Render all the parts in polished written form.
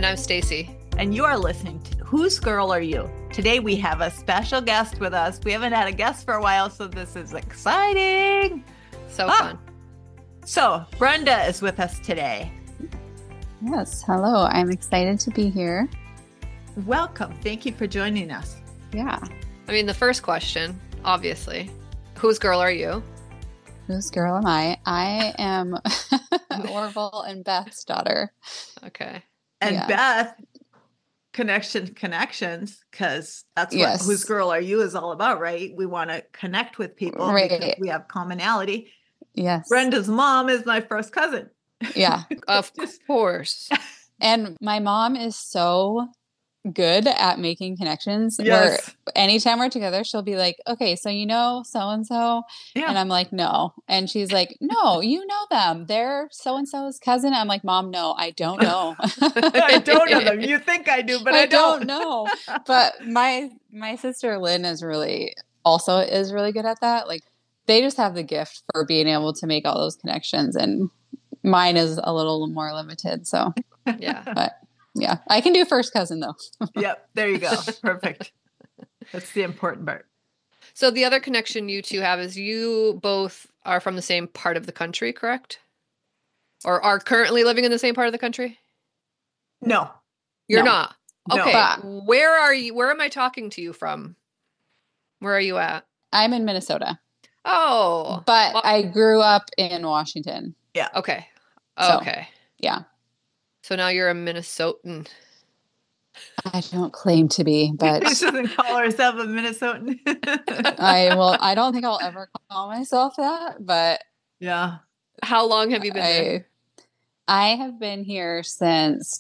And I'm Stacy. And you are listening to Whose Girl Are You? Today we have a special guest with us. We haven't had a guest for a while, so this is exciting. So fun. So Brenda is with us today. Yes, hello. I'm excited to be here. Welcome. Thank you for joining us. Yeah. I mean, the first question, obviously, whose girl are you? Whose girl am I? I am Orville and Beth's daughter. Okay. And Beth, connections, because that's what Whose Girl Are You is all about, right? We want to connect with people because we have commonality. Yes. Brenda's mom is my first cousin. Yeah. Of course. And my mom is so good at making connections. Yes. Where anytime we're together, she'll be like, okay, so you know so-and-so? Yeah. And I'm like, no. And she's like, no, you know them. They're so-and-so's cousin. I'm like, Mom, no, I don't know. I don't know them. You think I do, but I don't know. But my sister Lynn is really good at that. Like, they just have the gift for being able to make all those connections, and mine is a little more limited. So yeah. But yeah, I can do first cousin though. Yep. There you go. Perfect. That's the important part. So the other connection you two have is you both are from the same part of the country, correct? Or are currently living in the same part of the country? No. You're not. Okay. No. Where are you? Where am I talking to you from? Where are you at? I'm in Minnesota. Oh. But I grew up in Washington. Yeah. Okay. So, okay. Yeah. So now you're a Minnesotan. I don't claim to be, but she doesn't call herself a Minnesotan. I don't think I'll ever call myself that, but yeah. How long have you been there? I have been here since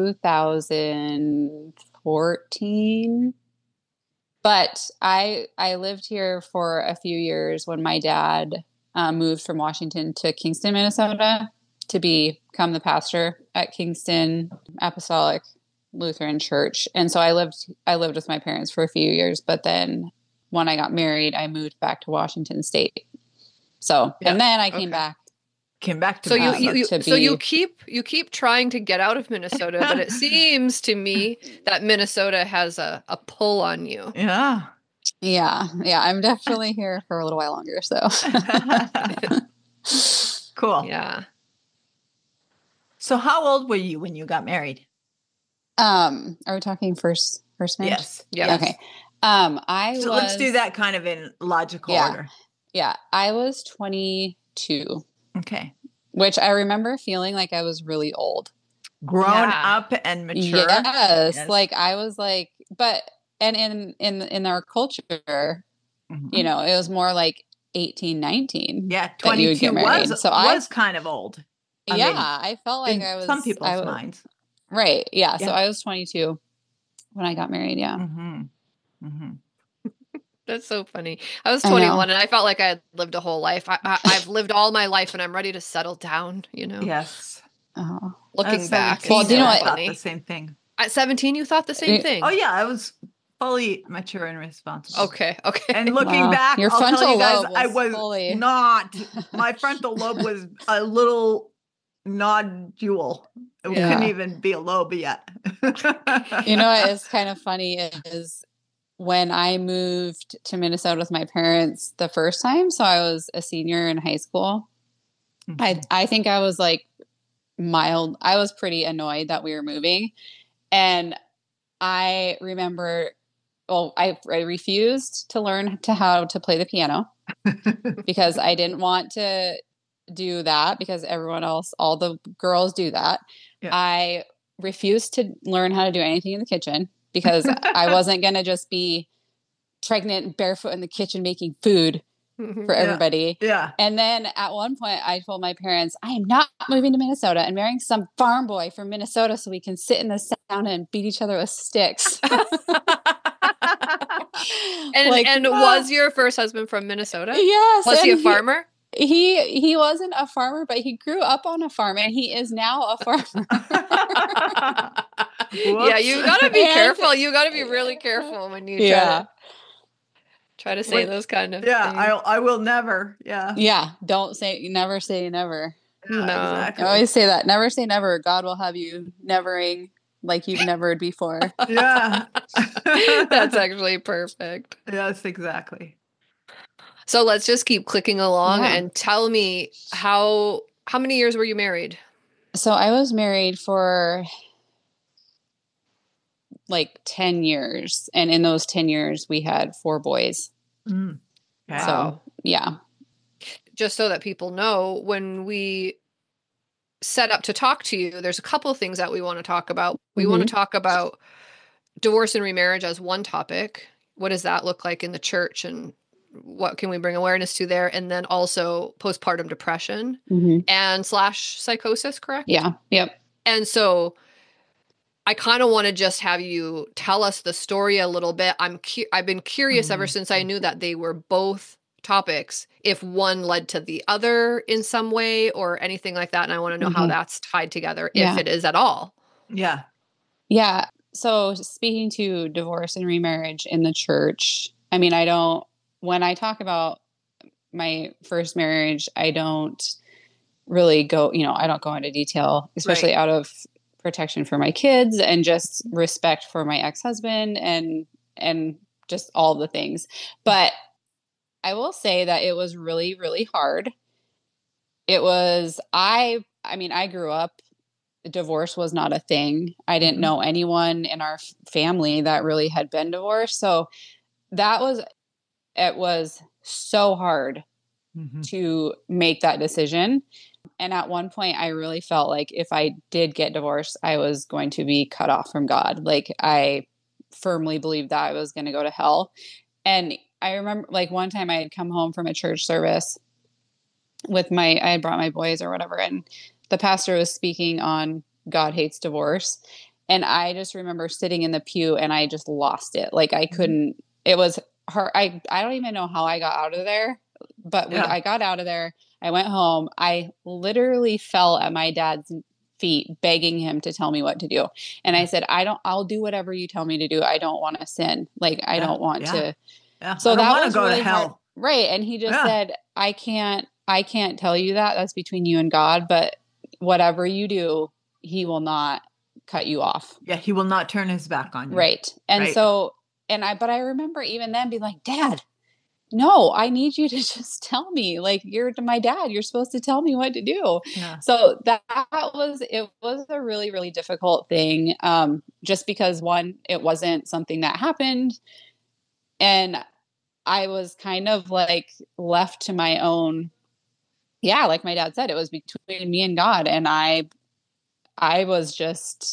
2014. But I lived here for a few years when my dad moved from Washington to Kingston, Minnesota, to become the pastor at Kingston Apostolic Lutheran Church. And so I lived with my parents for a few years, but then when I got married, I moved back to Washington State. So, and then I came back to so you keep trying to get out of Minnesota, but it seems to me that Minnesota has a pull on you. Yeah. Yeah. I'm definitely here for a little while longer. So cool. Yeah. So how old were you when you got married? Are we talking first marriage? Yes. Yeah. Okay. Let's do that kind of in logical order. Yeah. I was 22. Okay. Which I remember feeling like I was really old. Grown up and mature. Yes. Like I was like, but, and in our culture, you know, it was more like 18, 19. Yeah. 22 was kind of old. I felt like I was. Some people's minds. Right. Yeah. So I was 22 when I got married. Yeah. Mm-hmm. Mm-hmm. That's so funny. I was 21 and I felt like I had lived a whole life. I've lived all my life and I'm ready to settle down, you know? Yes. Looking back. Well, do you know what? I thought the same thing. At 17, you thought the same thing? Oh, yeah. I was fully mature and responsible. Okay. And looking back, your I'll tell you guys, lobe I was not. My frontal lobe was a little nodule. It couldn't even be a lobe yet. You know what is kind of funny is when I moved to Minnesota with my parents the first time, so I was a senior in high school, I think I was like I was pretty annoyed that we were moving. And I remember, I refused to learn how to play the piano because I didn't want to do that because everyone else, all the girls do that. Yeah. I refused to learn how to do anything in the kitchen because I wasn't going to just be pregnant, barefoot in the kitchen making food for everybody. Yeah. And then at one point I told my parents, I am not moving to Minnesota and marrying some farm boy from Minnesota so we can sit in the sauna and beat each other with sticks. And was your first husband from Minnesota? Yes. Was he a farmer? He wasn't a farmer, but he grew up on a farm and he is now a farmer. Yeah, you gotta be careful. You gotta be really careful when you try to say those kind of things. I will never. Yeah. Yeah. Never say never. No, exactly. I always say that. Never say never. God will have you nevering like you've never before. Yeah. That's actually perfect. Yes, exactly. So let's just keep clicking along Yeah. and tell me how many years were you married? So I was married for like 10 years. And in those 10 years, we had 4 boys. Mm. Okay. Wow. So, yeah. Just so that people know, when we set up to talk to you, there's a couple of things that we want to talk about. We want to talk about divorce and remarriage as one topic. What does that look like in the church, and what can we bring awareness to there? And then also postpartum depression and / psychosis, correct? Yeah. Yep. And so I kind of want to just have you tell us the story a little bit. I've been curious ever since I knew that they were both topics, if one led to the other in some way or anything like that. And I want to know how that's tied together, if it is at all. Yeah. Yeah. So speaking to divorce and remarriage in the church, I mean, when I talk about my first marriage, I don't really go, I don't go into detail, especially out of protection for my kids and just respect for my ex-husband and just all the things. But I will say that it was really, really hard. It was, I grew up, divorce was not a thing. I didn't know anyone in our family that really had been divorced. So it was so hard to make that decision. And at one point I really felt like if I did get divorced, I was going to be cut off from God. Like I firmly believed that I was going to go to hell. And I remember like one time I had come home from a church service I had brought my boys or whatever. And the pastor was speaking on God hates divorce. And I just remember sitting in the pew and I just lost it. Like I couldn't, it was hard. I don't even know how I got out of there, but I got out of there. I went home. I literally fell at my dad's feet, begging him to tell me what to do. And I said, I'll do whatever you tell me to do. I don't want to sin. Like, I don't want to. Yeah. So that was go really to hell. hard. Right. And he just said, I can't tell you that. That's between you and God, but whatever you do, he will not cut you off. Yeah. He will not turn his back on you. Right. And so, but I remember even then being like, Dad, no, I need you to just tell me, like, you're my dad. You're supposed to tell me what to do. Yeah. So it was a really, really difficult thing. Just because one, it wasn't something that happened. And I was kind of like left to my own. Yeah. Like my dad said, it was between me and God. And I was just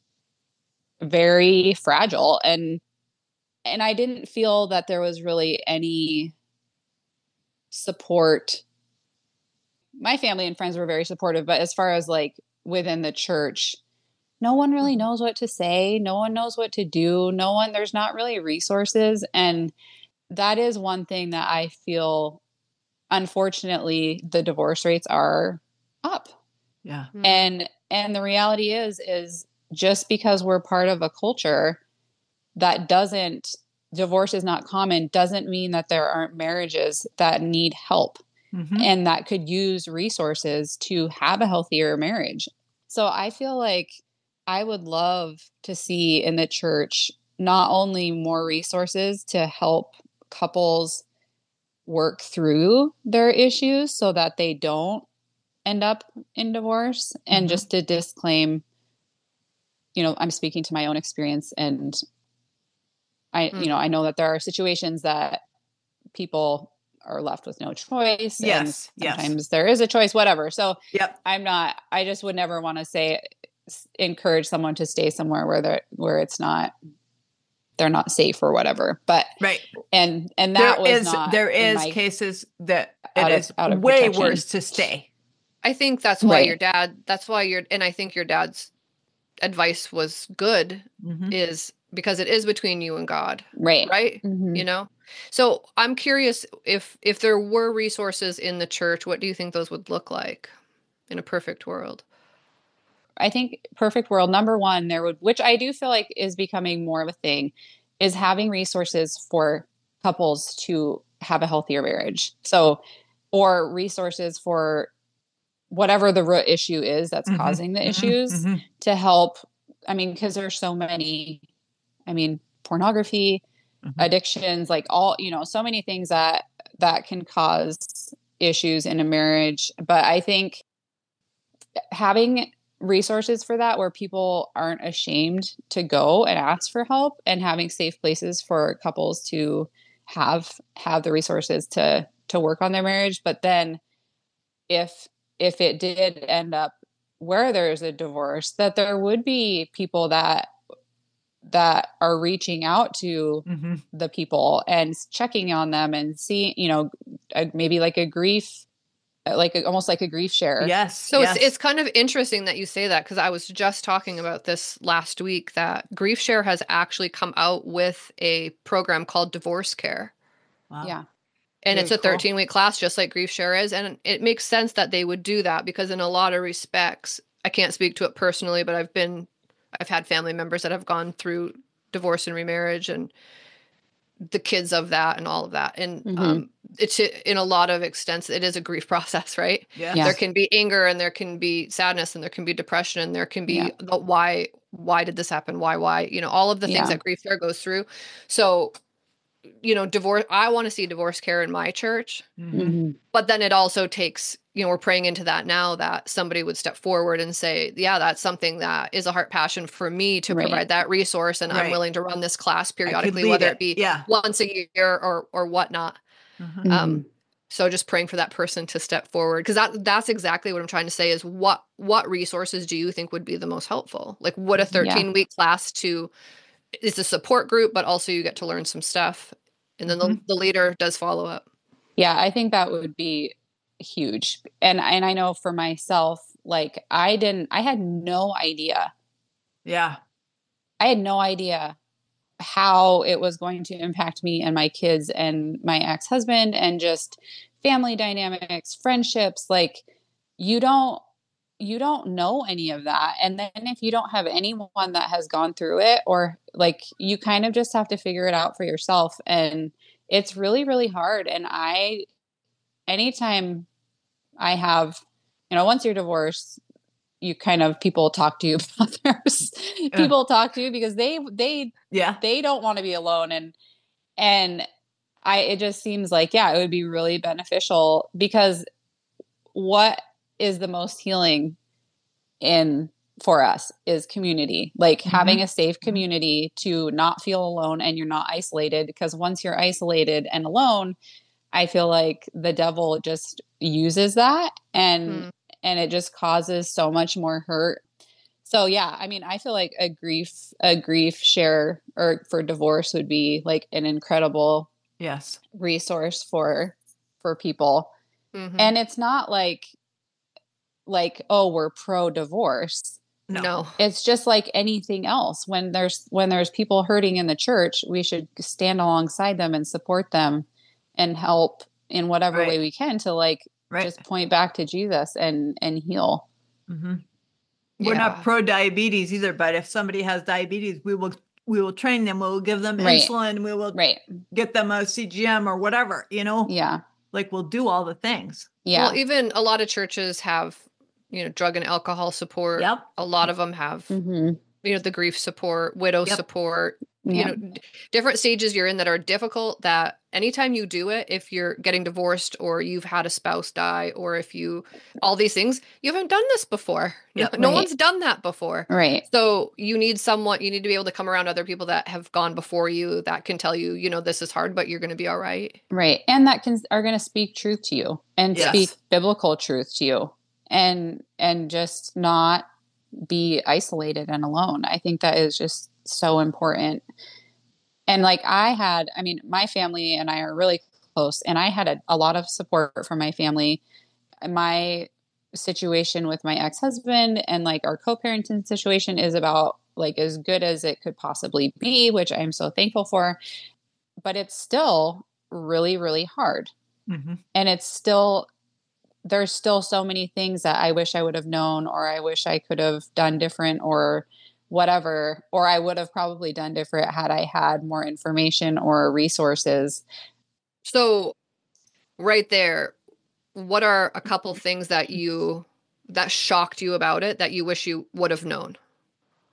very fragile and I didn't feel that there was really any support. My family and friends were very supportive, but as far as like within the church, no one really knows what to say. No one knows what to do. There's not really resources. And that is one thing that I feel, unfortunately, the divorce rates are up. Yeah. And the reality is just because we're part of a culture that divorce is not common, doesn't mean that there aren't marriages that need help and that could use resources to have a healthier marriage. So I feel like I would love to see in the church not only more resources to help couples work through their issues so that they don't end up in divorce, and just to disclaim, I'm speaking to my own experience, and I know that there are situations that people are left with no choice. Yes. And sometimes there is a choice, whatever. So I just would never want to encourage someone to stay somewhere where it's not, they're not safe or whatever. But and that there is cases that it is way worse to stay. I think that's why and I think your dad's advice was good, is because it is between you and God. Right. So I'm curious, if there were resources in the church, what do you think those would look like in a perfect world? I think perfect world, number one, which I do feel like is becoming more of a thing, is having resources for couples to have a healthier marriage. So, or resources for whatever the root issue is that's causing the issues, to help I mean, because there's so many, I mean, pornography, Mm-hmm. addictions, like all, so many things that can cause issues in a marriage. But I think having resources for that where people aren't ashamed to go and ask for help, and having safe places for couples to have the resources to work on their marriage. But then if it did end up where there's a divorce, that there would be people that are reaching out to Mm-hmm. the people and checking on them and seeing, maybe like a grief, almost like a grief share. Yes. So yes. it's kind of interesting that you say that, because I was just talking about this last week, that Grief Share has actually come out with a program called Divorce Care. Wow. Yeah. And Very it's a cool. 13-week class, just like Grief Share is. And it makes sense that they would do that, because in a lot of respects, I can't speak to it personally, but I've had family members that have gone through divorce and remarriage, and the kids of that and all of that. And Mhm. it's, in a lot of extents, it is a grief process, right? Yes. Yeah. There can be anger, and there can be sadness, and there can be depression, and there can be Yeah. the why did this happen? Why, all of the things Yeah. that Grief Share goes through. So, divorce, I want to see Divorce Care in my church, Mm-hmm. Mhm. but then it also takes, we're praying into that now, that somebody would step forward and say, yeah, that's something that is a heart passion for me to Right. provide that resource. And I'm Right. willing to run this class I could periodically, lead whether it. it be Yeah. once a year or whatnot. Mm-hmm. Mhm. So just praying for that person to step forward, because that's exactly what I'm trying to say is what resources do you think would be the most helpful? Like, what a 13-week class it's a support group, but also you get to learn some stuff. And then the leader does follow up. Yeah, I think that would be huge. And I know for myself, like I had no idea. Yeah. I had no idea how it was going to impact me and my kids and my ex-husband, and just family dynamics, friendships. Like you don't know any of that. And then if you don't have anyone that has gone through it, or like, you kind of just have to figure it out for yourself. And it's really, really hard. And anytime I have, once you're divorced, you kind of, people talk to you about theirs. People talk to you because they don't want to be alone. And it just seems like, it would be really beneficial, because what is the most healing for us is community, like having a safe community to not feel alone, and you're not isolated. Because once you're isolated and alone, I feel like the devil just uses that, and it just causes so much more hurt. So yeah, I mean, I feel like a grief share or for divorce would be like an incredible resource for people. Mm-hmm. And it's not like, oh, we're pro divorce. No. It's just like anything else. When there's people hurting in the church, we should stand alongside them and support them and help in whatever way we can to just point back to Jesus and heal. Mm-hmm. We're not pro diabetes either, but if somebody has diabetes, we will train them. We'll give them insulin. We will get them a CGM or whatever, Yeah. Like we'll do all the things. Yeah. Well, even a lot of churches have, drug and alcohol support. Yep. A lot of them have, the grief support, widow support, different stages you're in that are difficult, that anytime you do it, if you're getting divorced or you've had a spouse die, or if all these things, you haven't done this before. No one's done that before. Right. So you need to be able to come around other people that have gone before you, that can tell you, this is hard, but you're going to be all right. Right. And that are going to speak truth to you and speak biblical truth to you, and just not be isolated and alone. I think that is just so important. And like my family and I are really close, and I had a lot of support from my family. My situation with my ex-husband and like our co-parenting situation is about like as good as it could possibly be, which I'm so thankful for, but it's still really, really hard. Mm-hmm. And there's still so many things that I wish I would have known, or I wish I could have done different, or whatever, or I would have probably done different had I had more information or resources. So right there, what are a couple things that shocked you about it that you wish you would have known?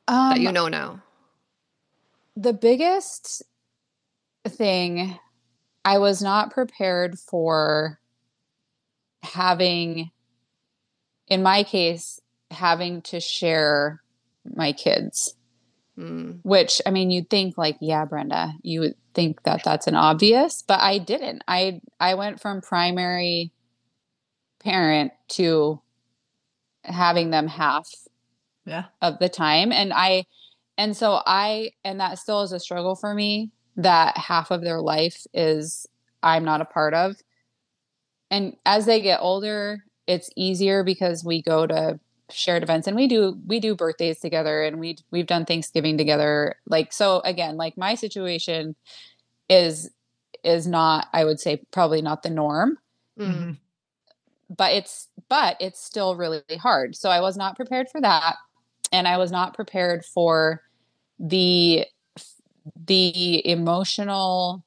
that you know now? The biggest thing, I was not prepared for having, in my case, having to share my kids. Which, I mean, you'd think like, yeah, Brenda, you would think that that's an obvious, but I didn't. I went from primary parent to having them half of the time. And that still is a struggle for me, that half of their life is I'm not a part of. And as they get older, it's easier because we go to shared events and we do birthdays together, and we've done Thanksgiving together. Like, so again, like my situation is not, I would say, probably not the norm, but it's still really hard. So I was not prepared for that. And I was not prepared for the emotional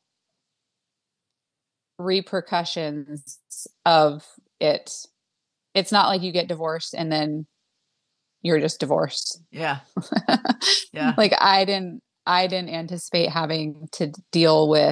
repercussions of it. It's not like you get divorced and then you're just divorced. Yeah. Like I didn't anticipate having to deal with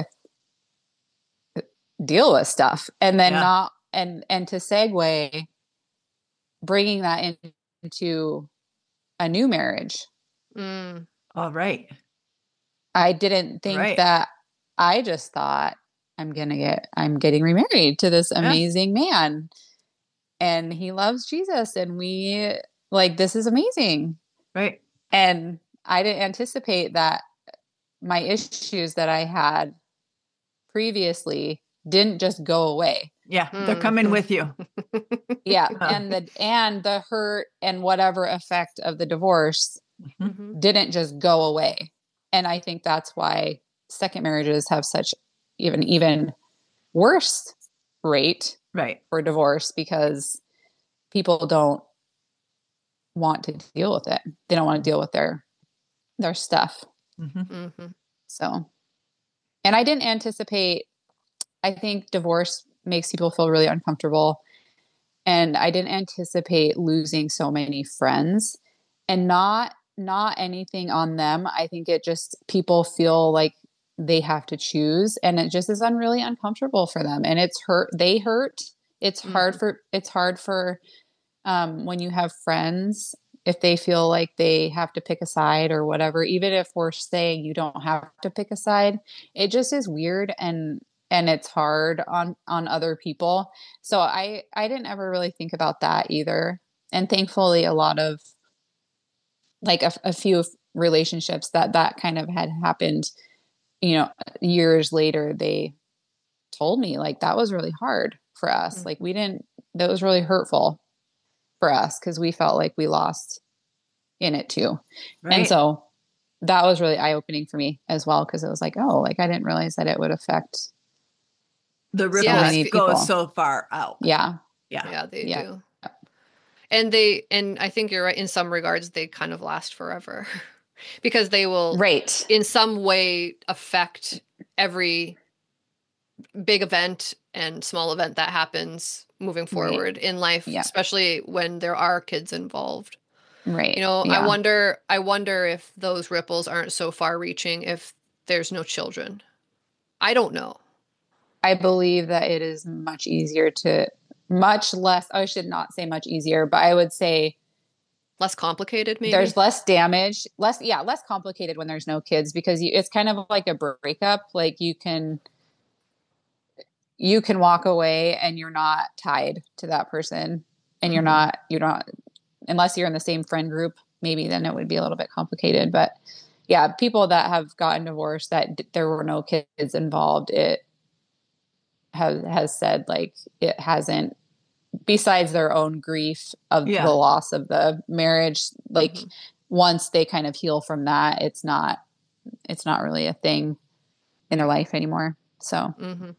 stuff, and then not, and to segue, bringing that into a new marriage. All right. I didn't think that. I just thought I'm getting remarried to this amazing man, and he loves Jesus, and we like, this is amazing. Right. And I didn't anticipate that my issues that I had previously didn't just go away. Yeah. They're coming with you. Yeah. And the hurt and whatever effect of the divorce didn't just go away. And I think that's why second marriages have such even worse rate for divorce, because people don't want to deal with it. They don't want to deal with their stuff. So, and I didn't anticipate, I think divorce makes people feel really uncomfortable. And I didn't anticipate losing so many friends, and not anything on them. I think it just, people feel like they have to choose, and it just is really uncomfortable for them. And it's they hurt. It's hard for when you have friends, if they feel like they have to pick a side or whatever, even if we're saying you don't have to pick a side, it just is weird, and it's hard on other people. So I didn't ever really think about that either. And thankfully, a lot of, like a few relationships that kind of had happened, years later, they told me like, that was really hard for us. Like that was really hurtful for us, because we felt like we lost in it too. And so that was really eye-opening for me as well, because it was like, oh, like I didn't realize that it would affect the ripples go so far out. Yeah, they do. And I think you're right, in some regards they kind of last forever because they will in some way affect every big event and small event that happens moving forward in life, especially when there are kids involved. I wonder if those ripples aren't so far reaching if there's no children. I don't know. I believe that it is much less, I should not say much easier, but I would say less complicated, maybe. There's less damage, less complicated when there's no kids, because it's kind of like a breakup. Like you can walk away and you're not tied to that person, and you're not, unless you're in the same friend group, maybe then it would be a little bit complicated. But yeah, people that have gotten divorced that there were no kids involved, it has said like it hasn't, besides their own grief of the loss of the marriage, like once they kind of heal from that, it's not really a thing in their life anymore. So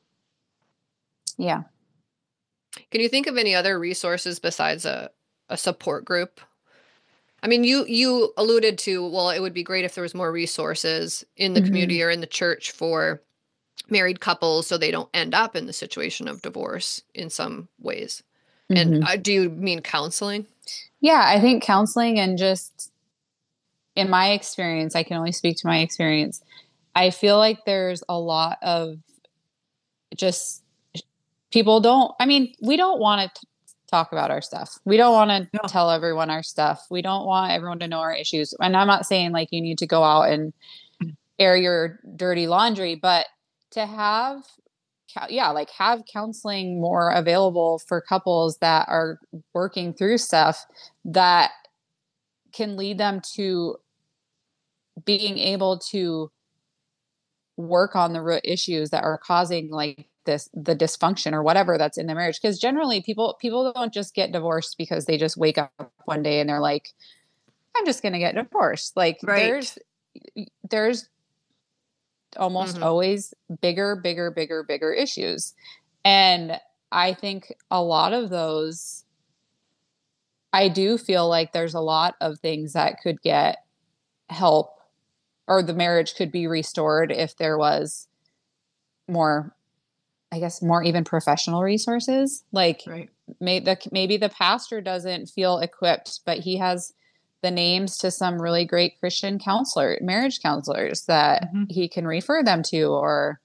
yeah. Can you think of any other resources besides a support group? I mean, you alluded to, well, it would be great if there was more resources in the community or in the church for married couples so they don't end up in the situation of divorce in some ways. And do you mean counseling? Yeah, I think counseling, and just in my experience, I can only speak to my experience. I feel like there's a lot of just people we don't want to talk about our stuff. We don't want to tell everyone our stuff. We don't want everyone to know our issues. And I'm not saying like you need to go out and air your dirty laundry, but to have counseling more available for couples that are working through stuff that can lead them to being able to work on the root issues that are causing like the dysfunction or whatever that's in the marriage. Because generally people don't just get divorced because they just wake up one day and they're like, I'm just going to get divorced. Like there's almost always bigger issues. And I think a lot of those, I do feel like there's a lot of things that could get help, or the marriage could be restored if there was more, I guess, more even professional resources. Like maybe the pastor doesn't feel equipped, but he has the names to some really great Christian marriage counselors that he can refer them to, or,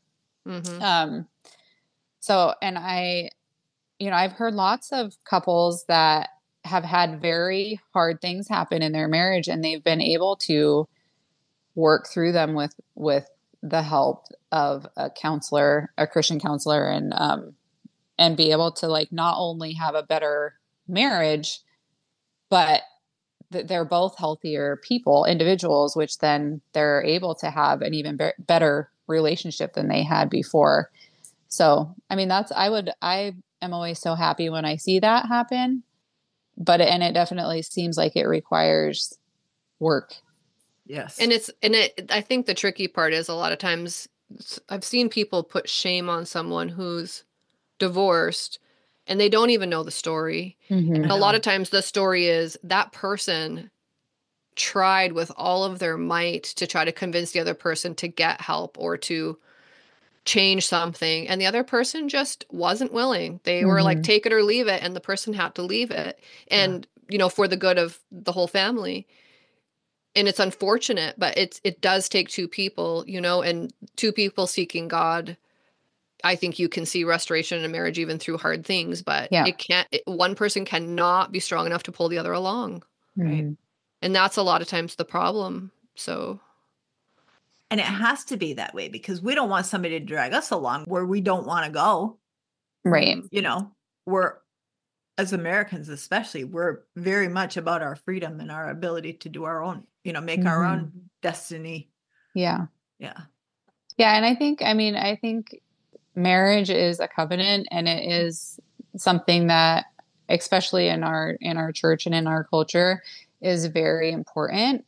so, and I've heard lots of couples that have had very hard things happen in their marriage, and they've been able to work through them with the help of a counselor, a Christian counselor, and be able to like not only have a better marriage, but they're both healthier individuals, which then they're able to have an even better relationship than they had before. So, I mean, I am always so happy when I see that happen, and it definitely seems like it requires work. Yes. I think the tricky part is a lot of times I've seen people put shame on someone who's divorced and they don't even know the story. And a lot of times the story is that person tried with all of their might to try to convince the other person to get help or to change something. And the other person just wasn't willing. They were like, take it or leave it. And the person had to leave it. And, for the good of the whole family. And it's unfortunate, but it does take two people, and two people seeking God. I think you can see restoration in a marriage even through hard things, but one person cannot be strong enough to pull the other along. Right. And that's a lot of times the problem. So. And it has to be that way because we don't want somebody to drag us along where we don't want to go. Right. We're, as Americans especially, we're very much about our freedom and our ability to do our own, make our own destiny. Yeah. Yeah. Yeah. And I think marriage is a covenant, and it is something that, especially in our church and in our culture, is very important.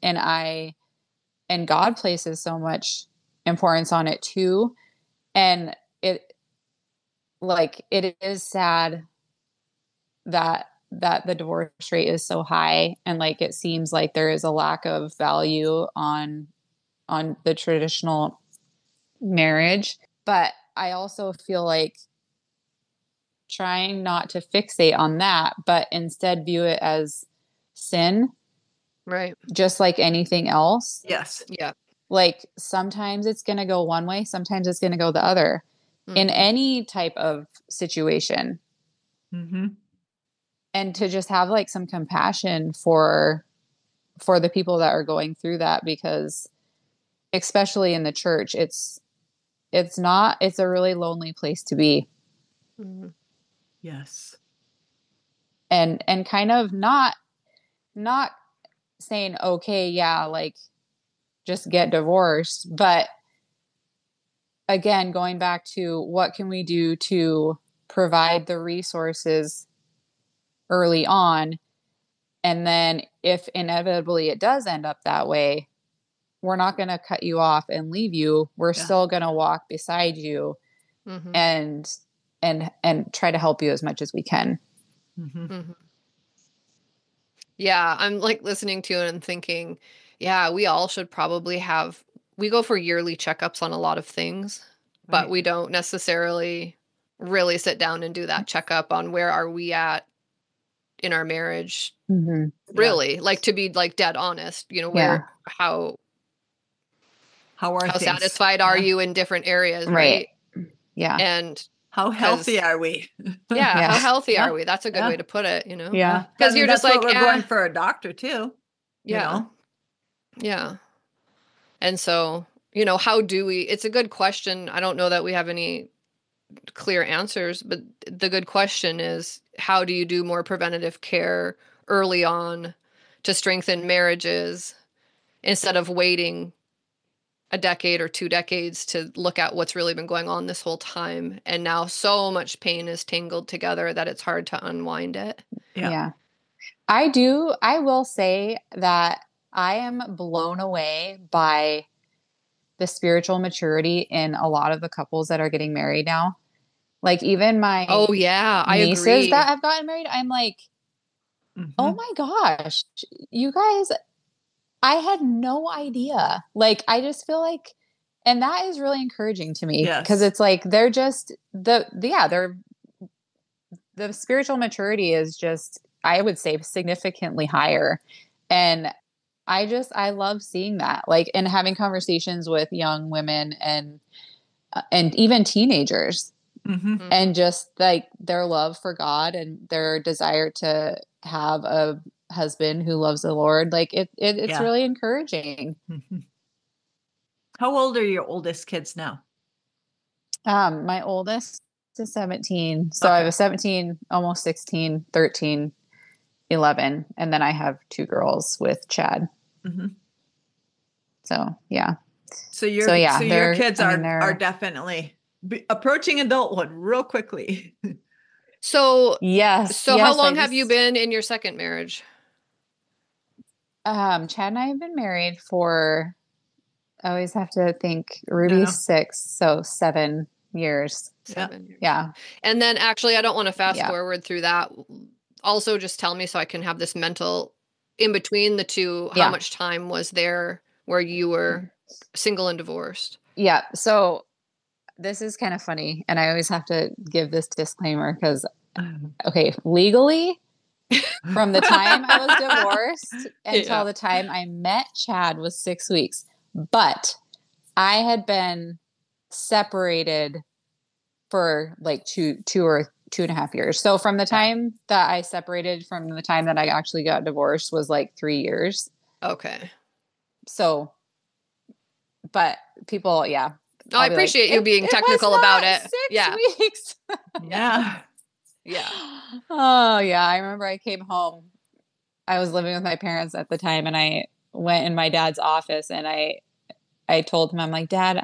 And God places so much importance on it too. And it is sad that the divorce rate is so high, and like it seems like there is a lack of value on the traditional marriage. But I also feel like trying not to fixate on that, but instead view it as sin. Right. Just like anything else. Yes. Yeah. Like sometimes it's going to go one way, sometimes it's going to go the other in any type of situation. And to just have like some compassion for the people that are going through that, because especially in the church, it's a really lonely place to be. Yes. And kind of not saying, okay, yeah, like just get divorced. But again, going back to what can we do to provide the resources early on. And then if inevitably it does end up that way, we're not going to cut you off and leave you. We're still going to walk beside you and try to help you as much as we can. Yeah, I'm like listening to it and thinking, yeah, we all should probably we go for yearly checkups on a lot of things, but we don't necessarily really sit down and do that checkup on where are we at in our marriage. Really, like, to be like dead honest, you know, where how satisfied are you in different areas, right? Yeah. And how healthy are we? How healthy are we? That's a good way to put it, you know? Yeah. Because you're just like, we're going for a doctor too. Yeah. You know? Yeah. And so, you know, how do we, it's a good question. I don't know that we have any clear answers, but the good question is, how do you do more preventative care early on to strengthen marriages instead of waiting a decade or 2 decades to look at what's really been going on this whole time? And now so much pain is tangled together that it's hard to unwind it. Yeah. I will say that I am blown away by the spiritual maturity in a lot of the couples that are getting married now. Like, even my nieces agree. that have gotten married, I'm like, oh my gosh, you guys, I had no idea. Like, I just feel like, and that is really encouraging to me, because it's like, they're just the spiritual maturity is just, I would say, significantly higher. And I love seeing that, like, and having conversations with young women and even teenagers, and just like their love for God and their desire to have a husband who loves the Lord. Like, it's really encouraging. How old are your oldest kids now? My oldest is 17. So I have a 17, almost 16, 13, 11. And then I have 2 girls with Chad. So, yeah. So your kids are definitely approaching adulthood real quickly. So, yes. So how long have you been in your second marriage? Chad and I have been married for, I always have to think, Ruby's 6, so 7 years. 7 years. Yeah. And then actually, I don't want to fast forward through that. Also, just tell me so I can have this mental in between the two. How much time was there where you were single and divorced? Yeah. So this is kind of funny. And I always have to give this disclaimer because, legally, from the time I was divorced until the time I met Chad was 6 weeks. But I had been separated for like two or 2.5 years. So from the time that I separated from the time that I actually got divorced was like 3 years. Okay. So, but people, I appreciate you being technical about it. 6 weeks. Yeah. Oh yeah. I remember I came home. I was living with my parents at the time, and I went in my dad's office, and I told him, I'm like, Dad,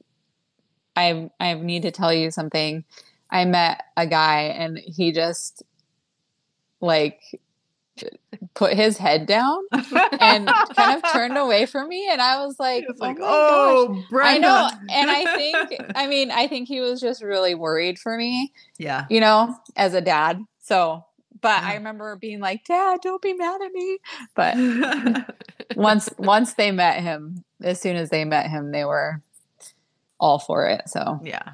I need to tell you something. I met a guy, and he just like put his head down and kind of turned away from me. And I was like, oh my gosh. Brenda. I know. And I think he was just really worried for me. Yeah. You know, as a dad. So, but I remember being like, Dad, don't be mad at me. But once they met him, as soon as they met him, they were all for it. So yeah.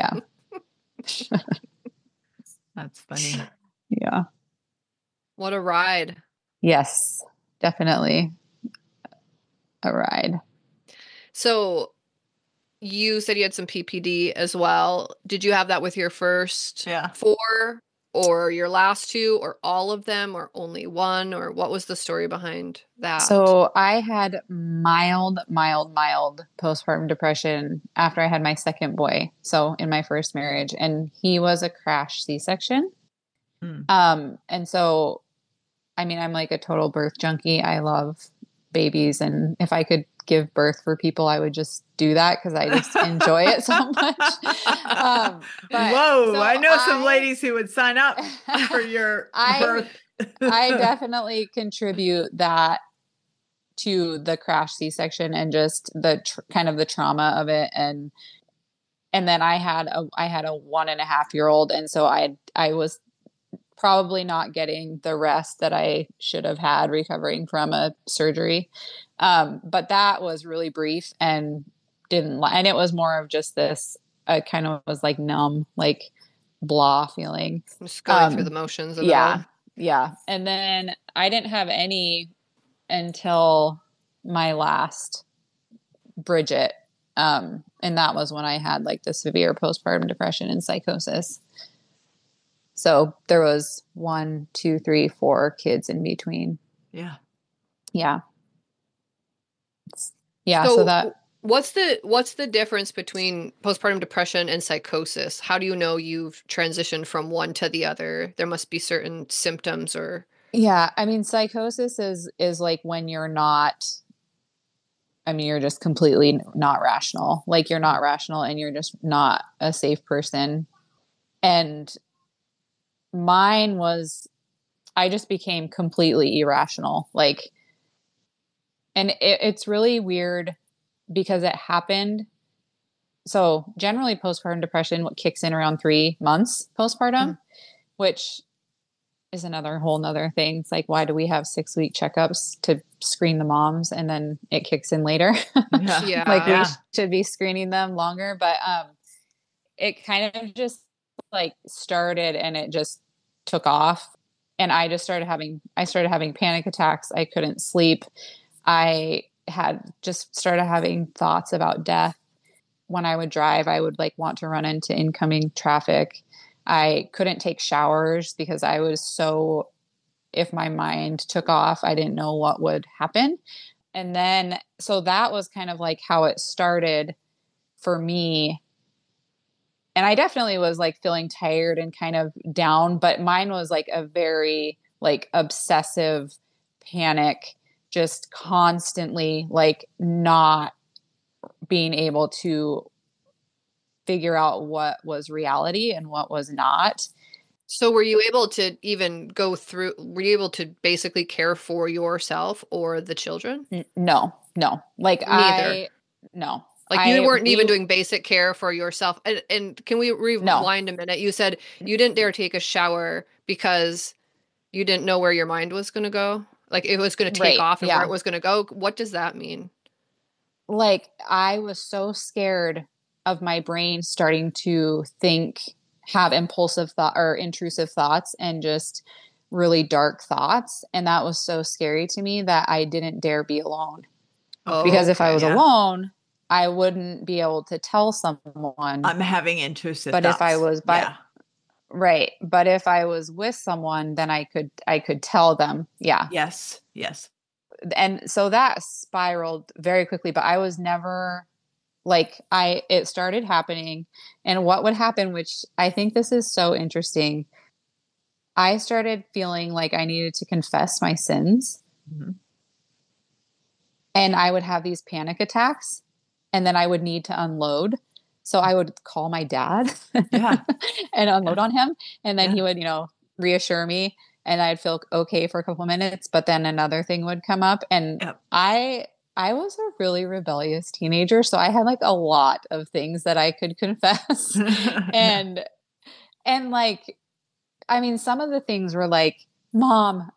That's funny. Yeah. What a ride. Yes, definitely a ride. So you said you had some PPD as well. Did you have that with your first 4 or your last 2 or all of them or only one, or what was the story behind that? So I had mild postpartum depression after I had my second boy. So in my first marriage, and he was a crash C-section. And so, I mean, I'm like a total birth junkie. I love babies. And if I could give birth for people, I would just do that because I just enjoy it so much. I know some ladies who would sign up for your birth. I definitely contribute that to the crash C-section and just the kind of the trauma of it. And then I had a 1.5-year-old. And so I was probably not getting the rest that I should have had recovering from a surgery. But that was really brief and and it was more of just this, I kind of was like numb, like blah feeling. Just going through the motions of it all. Yeah. And then I didn't have any until my last Bridget. And that was when I had like the severe postpartum depression and psychosis. So there was 1, 2, 3, 4 kids in between. Yeah. Yeah. Yeah. So that. What's the difference between postpartum depression and psychosis? How do you know you've transitioned from one to the other? There must be certain symptoms or. Yeah. I mean, psychosis is like when you're not, I mean, you're just completely not rational. Like you're not rational and you're just not a safe person. And mine was, I just became completely irrational. Like, and it's really weird because it happened. So generally postpartum depression, what kicks in around 3 months postpartum, which is another whole nother thing. It's like, why do we have 6-week checkups to screen the moms and then it kicks in later? Yeah. Like we should be screening them longer. But it kind of just like started and it just took off. And I started having panic attacks. I couldn't sleep. I had just started having thoughts about death. When I would drive, I would like want to run into incoming traffic. I couldn't take showers because I was so, if my mind took off, I didn't know what would happen. And then, so that was kind of like how it started for me. And I definitely was like feeling tired and kind of down, but mine was like a very like obsessive panic, just constantly like not being able to figure out what was reality and what was not. So were you able to even were you able to basically care for yourself or the children? No. Like neither. No. Like you weren't even doing basic care for yourself. And can we rewind a minute? You said you didn't dare take a shower because you didn't know where your mind was going to go. Like it was going to take off and where it was going to go. What does that mean? Like I was so scared of my brain starting to have impulsive thought or intrusive thoughts and just really dark thoughts. And that was so scary to me that I didn't dare be alone. Because if I was alone, I wouldn't be able to tell someone I'm having intrusive thoughts. If I was right. But if I was with someone, then I could tell them. Yeah. Yes. And so that spiraled very quickly, but I was never like it started happening. And what would happen, which I think this is so interesting. I started feeling like I needed to confess my sins. Mm-hmm. And I would have these panic attacks and then I would need to unload. So I would call my dad and unload on him. And then he would, reassure me and I'd feel okay for a couple of minutes, but then another thing would come up. And I was a really rebellious teenager. So I had like a lot of things that I could confess. and like, I mean, some of the things were like, Mom,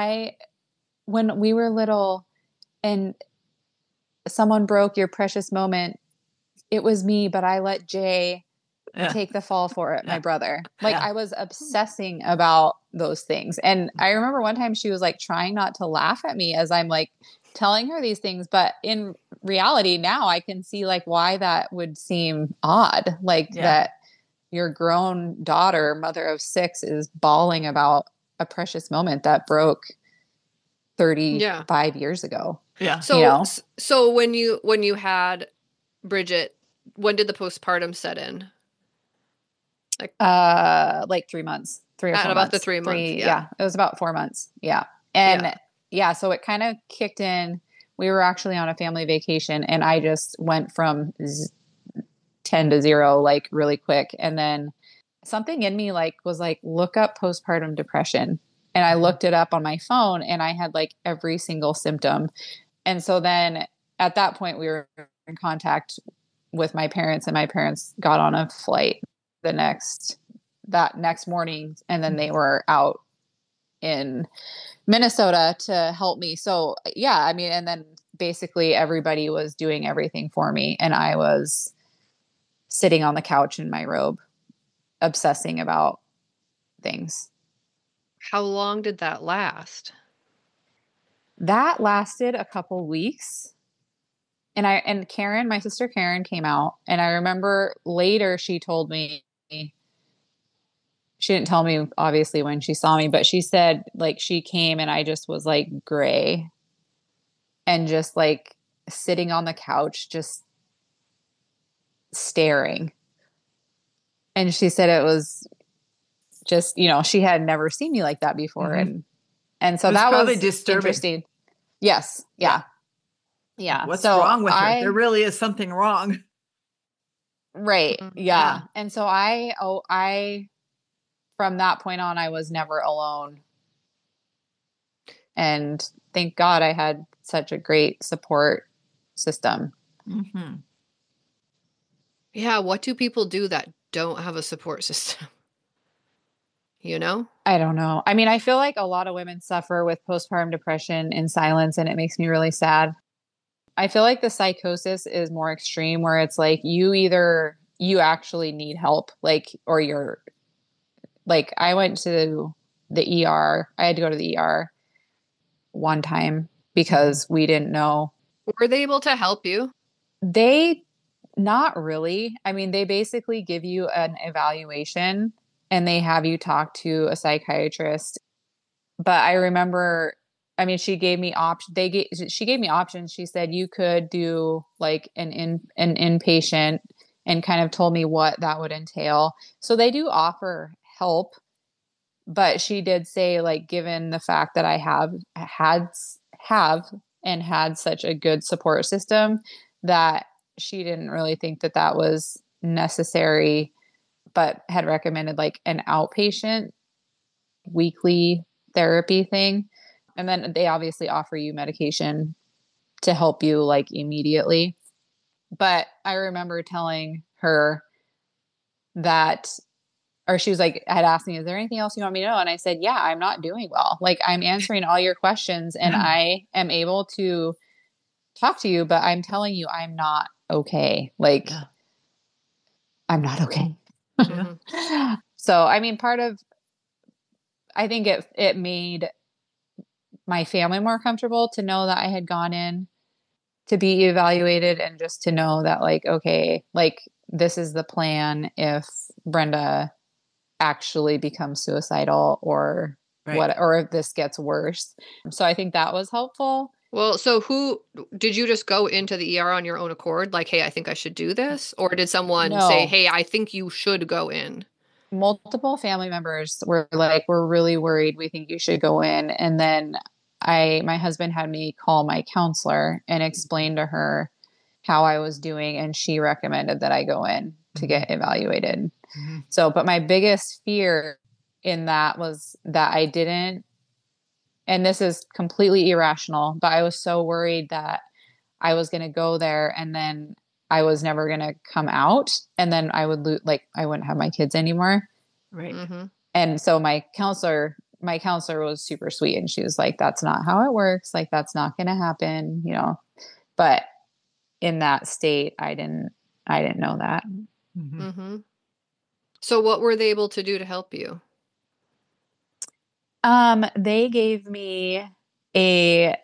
when we were little and someone broke your precious moment, it was me, but I let Jay take the fall for it, my brother. Like I was obsessing about those things. And I remember one time she was like trying not to laugh at me as I'm like telling her these things. But in reality, now I can see like why that would seem odd. Like that your grown daughter, mother of 6, is bawling about a precious moment that broke 35 years ago. Yeah. So when you had Bridget, when did the postpartum set in? Like 3 months, 3 or 4 months. About the 3 months. Yeah. It was about 4 months. Yeah. And so it kind of kicked in. We were actually on a family vacation and I just went from 10 to 0, like really quick. And then something in me was like, look up postpartum depression. And I looked it up on my phone and I had like every single symptom. And so then at that point we were in contact with my parents and my parents got on a flight that next morning. And then they were out in Minnesota to help me. So I mean, and then basically everybody was doing everything for me. And I was sitting on the couch in my robe, obsessing about things. How long did that last? That lasted a couple weeks. And Karen, my sister Karen, came out, and I remember later she told me, she didn't tell me obviously when she saw me, but she said like she came and I just was like gray and just like sitting on the couch, just staring. And she said it was just, she had never seen me like that before. Mm-hmm. And so that was disturbing. Interesting. Yes. Yeah. Yeah. What's wrong with her? There really is something wrong. Right. Yeah. And so I, from that point on, I was never alone. And thank God I had such a great support system. Mm-hmm. Yeah. What do people do that don't have a support system? I don't know. I mean, I feel like a lot of women suffer with postpartum depression in silence, and it makes me really sad. I feel like the psychosis is more extreme, where it's like you actually need help, like, or you're like, I went to the ER. I had to go to the ER one time because we didn't know. Were they able to help you? Not really. I mean, they basically give you an evaluation and they have you talk to a psychiatrist. But I remember, I mean, she gave me options. She said you could do like an inpatient, and kind of told me what that would entail. So they do offer help, but she did say, like, given the fact that I have had such a good support system, that she didn't really think that was necessary, but had recommended like an outpatient weekly therapy thing. And then they obviously offer you medication to help you like immediately. But I remember telling her that, or she was like, had asked me, is there anything else you want me to know? And I said, yeah, I'm not doing well. Like, I'm answering all your questions and I am able to talk to you, but I'm telling you, I'm not okay. Like, I'm not okay. Mm-hmm. So, I mean, I think it made my family more comfortable to know that I had gone in to be evaluated, and just to know that, like, okay, like, this is the plan if Brenda actually becomes suicidal or what, or if this gets worse. So I think that was helpful. Well, so who did you just go into the ER on your own accord? Like, hey, I think I should do this? Or did someone say, hey, I think you should go in? Multiple family members were like, we're really worried. We think you should go in. And then my husband had me call my counselor and explain to her how I was doing. And she recommended that I go in to get evaluated. Mm-hmm. So, but my biggest fear in that was that I didn't, and this is completely irrational, but I was so worried that I was going to go there and then I was never going to come out, and then I would I wouldn't have my kids anymore. Right. Mm-hmm. And so my counselor was super sweet, and she was like, that's not how it works. Like, that's not going to happen, but in that state, I didn't know that. Mm-hmm. Mm-hmm. So what were they able to do to help you? They gave me a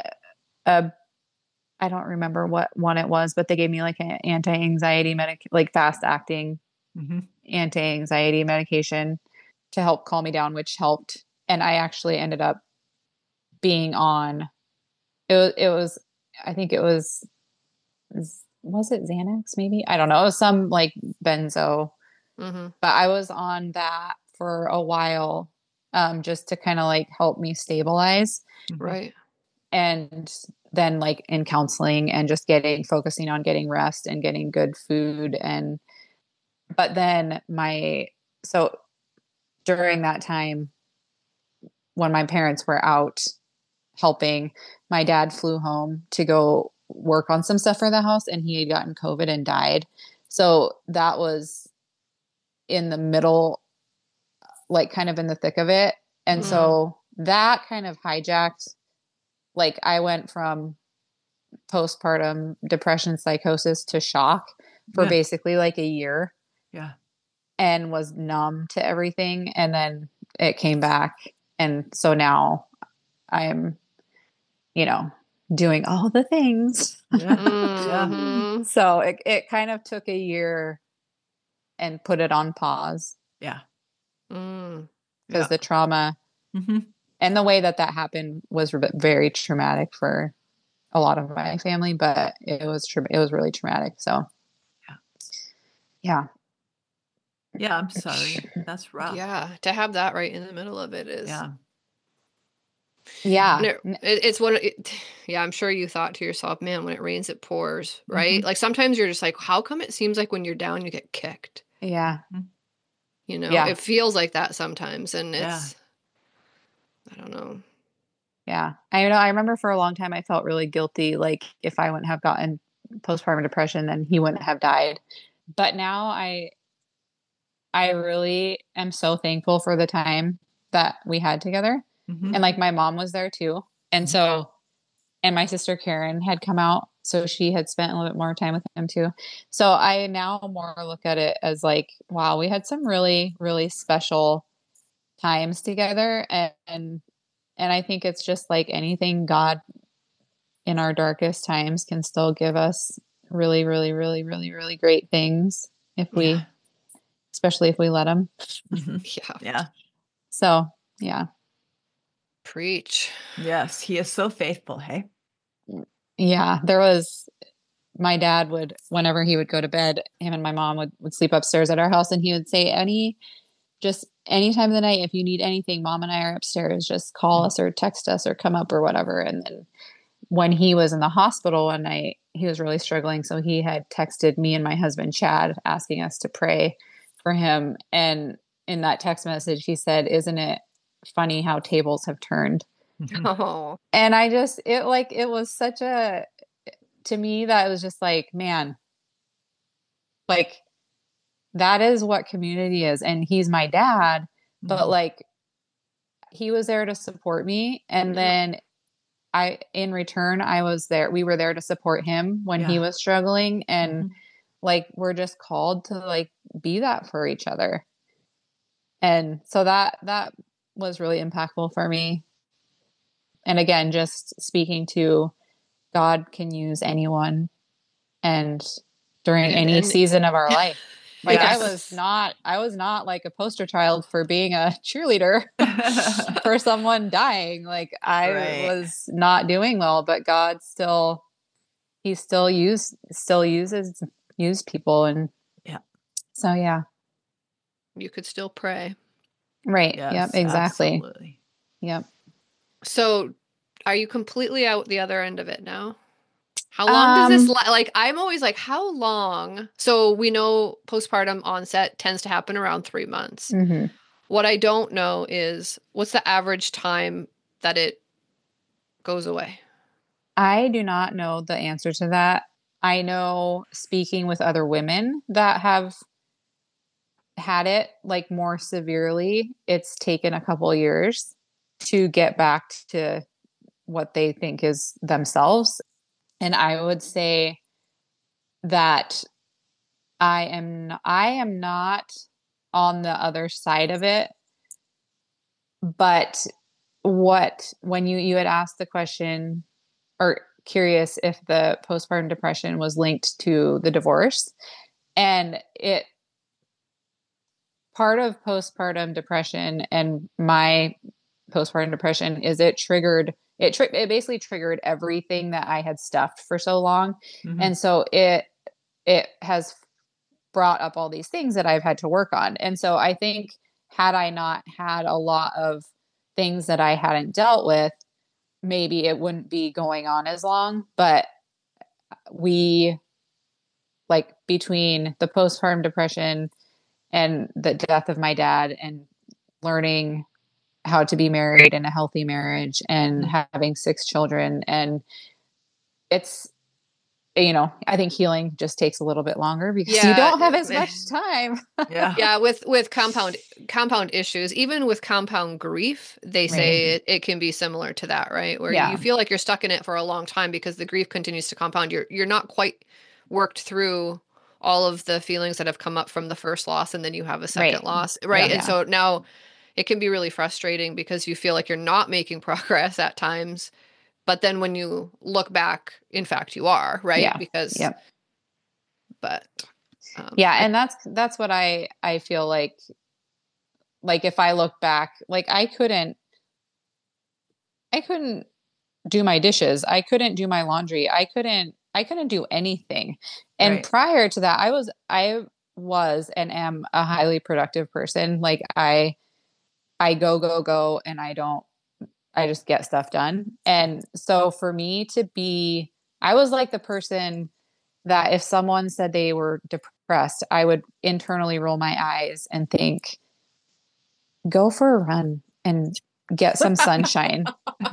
I don't remember what one it was, but they gave me like an anti-anxiety like fast acting anti-anxiety medication to help calm me down, which helped. And I actually ended up being on, I think it was it Xanax maybe? I don't know. It was some like benzo, but I was on that for a while, just to kind of like help me stabilize. Right. And then like in counseling and just focusing on getting rest and getting good food. But then so during that time when my parents were out helping, my dad flew home to go work on some stuff for the house, and he had gotten COVID and died. So that was in the middle, like kind of in the thick of it. And so that kind of hijacked, like, I went from postpartum depression, psychosis to shock for basically like a year. Yeah. And was numb to everything. And then it came back And so now I'm, doing all the things. Mm-hmm. So it kind of took a year and put it on pause. Yeah. Because the trauma and the way that happened was very traumatic for a lot of my family, but it was really traumatic. So yeah. Yeah, I'm sorry. That's rough. Yeah, to have that right in the middle of it is. Yeah. It's I'm sure you thought to yourself, man, when it rains, it pours, right? Like sometimes you're just like, how come it seems like when you're down, you get kicked? Yeah. It feels like that sometimes. And it's, I don't know. Yeah. I remember for a long time, I felt really guilty. Like if I wouldn't have gotten postpartum depression, then he wouldn't have died. But now I really am so thankful for the time that we had together. And like my mom was there too. And so, and my sister Karen had come out. So she had spent a little bit more time with him too. So I now more look at it as like, wow, we had some really, really special times together. And I think it's just like anything, God in our darkest times can still give us really, really, really, really, really great things especially if we let him. Yeah. So, yeah. Preach. Yes. He is so faithful. Hey. Yeah. My dad would, whenever he would go to bed, him and my mom would sleep upstairs at our house, and he would say, any time of the night, if you need anything, Mom and I are upstairs, just call us or text us or come up or whatever. And then when he was in the hospital one night, he was really struggling. So he had texted me and my husband, Chad, asking us to pray for him. And in that text message, he said, isn't it funny how tables have turned? Oh. And it was such to me, that was just like, man, like that is what community is. And he's my dad, but like he was there to support me. And then in return, we were there to support him when he was struggling. And like, we're just called to like be that for each other. And so that was really impactful for me. And again, just speaking to God can use anyone and during any season of our life. Like I was not like a poster child for being a cheerleader for someone dying. Like I was not doing well, but God he still used people. And so, yeah. You could still pray. Right. Yes, yep. Exactly. Absolutely. Yep. So are you completely out the other end of it now? How long does this like, I'm always like, how long? So we know postpartum onset tends to happen around 3 months. What I don't know is what's the average time that it goes away? I do not know the answer to that. I know, speaking with other women that have had it like more severely, it's taken a couple years to get back to what they think is themselves. And I would say that I am not on the other side of it. But when you had asked the question, or curious if the postpartum depression was linked to the divorce, and part of postpartum depression and my postpartum depression is it basically triggered everything that I had stuffed for so long. And so it has brought up all these things that I've had to work on. And so I think had I not had a lot of things that I hadn't dealt with, maybe it wouldn't be going on as long. But between the postpartum depression and the death of my dad and learning how to be married in a healthy marriage and having 6 children, and it's, I think healing just takes a little bit longer because you don't have as much time. With compound issues, even with compound grief, they say it can be similar to that, right? Where you feel like you're stuck in it for a long time because the grief continues to compound. You're not quite worked through all of the feelings that have come up from the first loss, and then you have a second loss, right? And so now it can be really frustrating because you feel like you're not making progress at times. But then when you look back, in fact, you are, right? Yeah. Because, but and that's what I feel like if I look back, like I couldn't do my dishes. I couldn't do my laundry. I couldn't do anything. And prior to that, I was and am a highly productive person. Like I go, and I just get stuff done. And so for me to be, I was like the person that if someone said they were depressed, I would internally roll my eyes and think, go for a run and get some sunshine.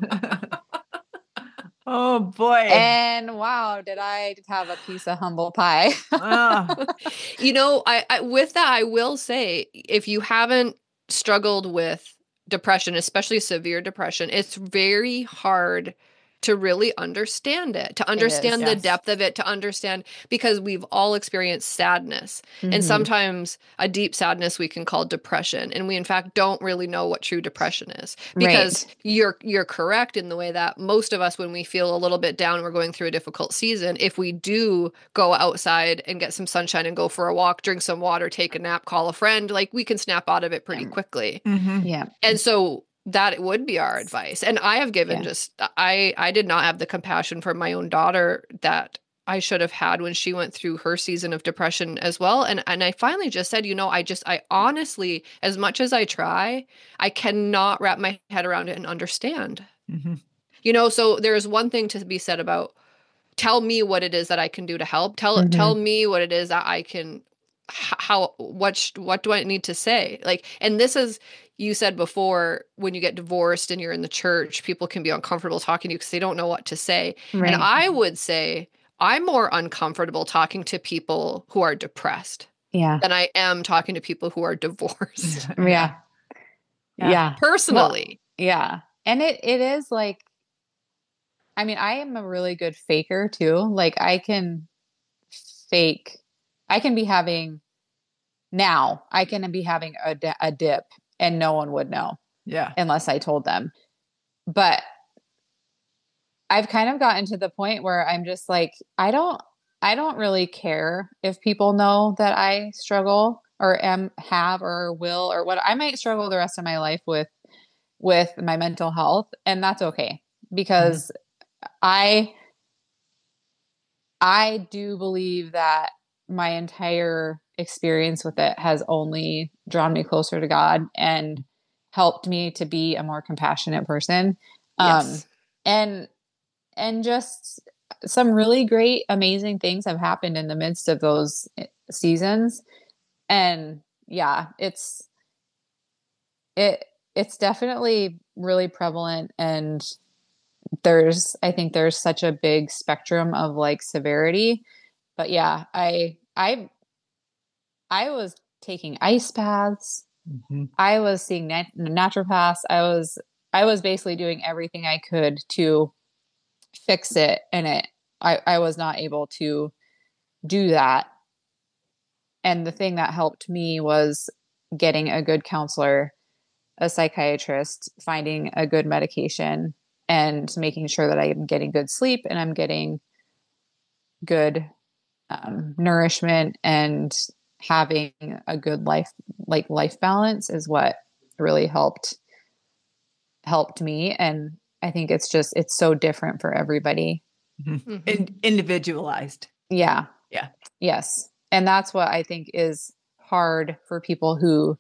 Oh boy. And wow, did I have a piece of humble pie. You know, I with that, I will say, if you haven't struggled with depression, especially severe depression, it's very hard to really understand it, to understand the depth of it, to understand, because we've all experienced sadness. And sometimes a deep sadness we can call depression. And we, in fact, don't really know what true depression is, because you're correct in the way that most of us, when we feel a little bit down, we're going through a difficult season, if we do go outside and get some sunshine and go for a walk, drink some water, take a nap, call a friend, like we can snap out of it pretty quickly. Yeah. And so that would be our advice. And I have given I did not have the compassion for my own daughter that I should have had when she went through her season of depression as well. And I finally just said, I honestly, as much as I try, I cannot wrap my head around it and understand. So there's one thing to be said about, tell me what it is that I can do to help. Tell me what it is that I can, what do I need to say? Like, and this is, you said before, when you get divorced and you're in the church, people can be uncomfortable talking to you because they don't know what to say. And I would say I'm more uncomfortable talking to people who are depressed than I am talking to people who are divorced. Personally. Well, and it is like, I mean, I am a really good faker too. Like I can be having a dip and no one would know. Unless I told them. But I've kind of gotten to the point where I'm just like, I don't really care if people know that I struggle or have or will or what. I might struggle the rest of my life with my mental health, and that's okay, because I do believe that my entire experience with it has only drawn me closer to God and helped me to be a more compassionate person. And just some really great, amazing things have happened in the midst of those seasons. And it's definitely really prevalent. And I think there's such a big spectrum of like severity, but I was taking ice baths. I was seeing naturopaths. I was basically doing everything I could to fix it. And I was not able to do that. And the thing that helped me was getting a good counselor, a psychiatrist, finding a good medication, and making sure that I'm getting good sleep and I'm getting good nourishment and having a good life balance is what really helped me. And I think it's so different for everybody. Individualized. Yes. And that's what I think is hard for people who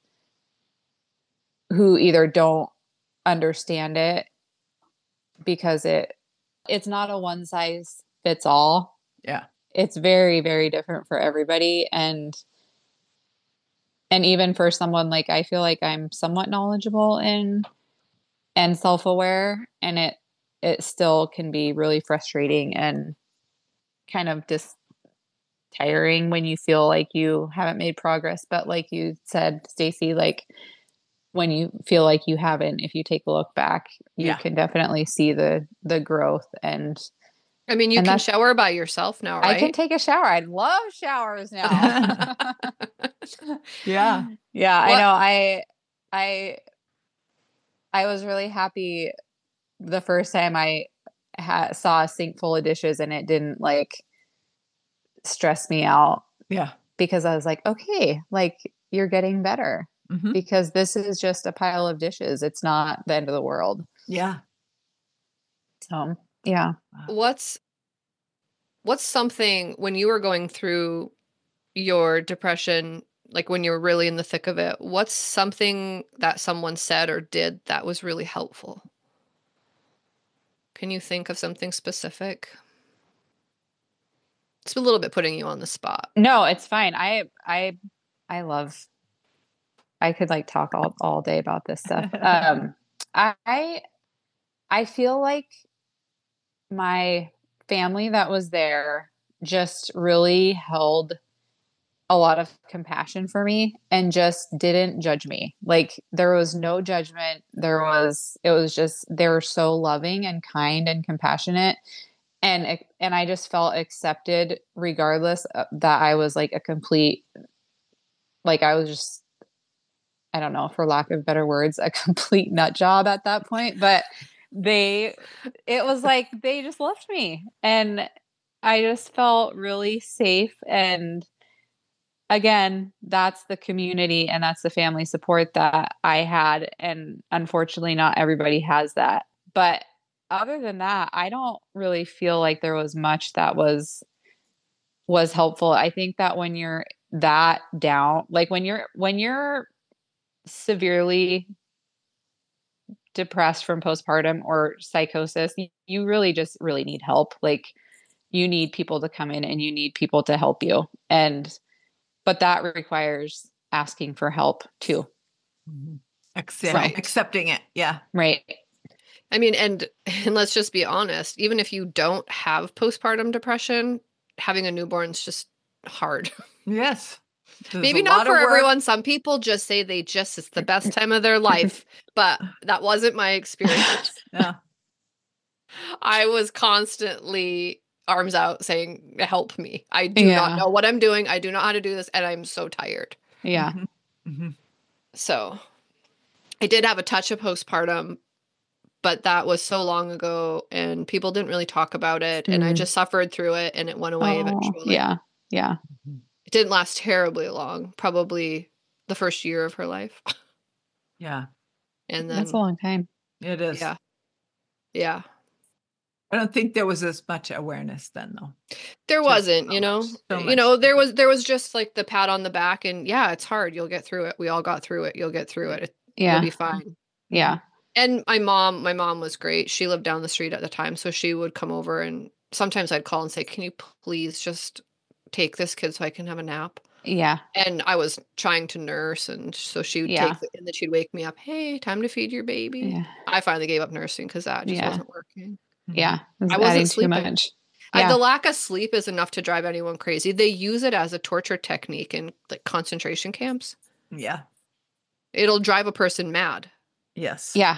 either don't understand it, because it's not a one size fits all. It's very, very different for everybody. And even for someone like, I feel like I'm somewhat knowledgeable and self-aware, and it still can be really frustrating and kind of just tiring when you feel like you haven't made progress. But like you said, Stacy, like when you feel like you haven't, if you take a look back, you can definitely see the growth. And I mean, you can shower by yourself now, right? I can take a shower. I love showers now. Yeah. I know. I was really happy the first time I saw a sink full of dishes and it didn't like stress me out. Yeah. Because I was like, okay, like you're getting better because this is just a pile of dishes. It's not the end of the world. Yeah. So, yeah. What's something when you were going through your depression, like when you were really in the thick of it, what's something that someone said or did that was really helpful? Can you think of something specific? It's a little bit putting you on the spot. No, it's fine. I love, I could like talk all day about this stuff. I feel like my family that was there just really held a lot of compassion for me and just didn't judge me. Like there was no judgment. It was just, they were so loving and kind and compassionate. And I just felt accepted regardless that I was like a complete, like I was just, I don't know, for lack of better words, a complete nut job at that point. But it was like, they just loved me. And I just felt really safe. And again, that's the community and that's the family support that I had. And unfortunately, not everybody has that. But other than that, I don't really feel like there was much that was helpful. I think that when you're that down, like when you're severely depressed from postpartum or psychosis, you really just really need help. Like you need people to come in and you need people to help you. But that requires asking for help too. Accepting it. Yeah. Right. I mean, and let's just be honest, even if you don't have postpartum depression, having a newborn's just hard. Yes. Maybe not for everyone. Some people just say it's the best time of their life, but that wasn't my experience. Yeah. I was constantly arms out saying, help me. I do not know what I'm doing. I do not know how to do this. And I'm so tired. Yeah. So I did have a touch of postpartum, but that was so long ago and people didn't really talk about it. And I just suffered through it and it went away eventually. Yeah. Yeah. It didn't last terribly long, probably the first year of her life. Yeah. And then that's a long time. It is. Yeah. Yeah. I don't think there was as much awareness then though. There wasn't, there was just like the pat on the back and yeah, it's hard. You'll get through it. We all got through it. You'll get through it. You'll be fine. Yeah. And my mom was great. She lived down the street at the time. So she would come over and sometimes I'd call and say, can you please just take this kid so I can have a nap? Yeah. And I was trying to nurse. And so she would take it and then she'd wake me up. Hey, time to feed your baby. Yeah. I finally gave up nursing because that just wasn't working. Yeah. I wasn't sleeping. Too much. Yeah. The lack of sleep is enough to drive anyone crazy. They use it as a torture technique in like concentration camps. Yeah. It'll drive a person mad. Yes. Yeah.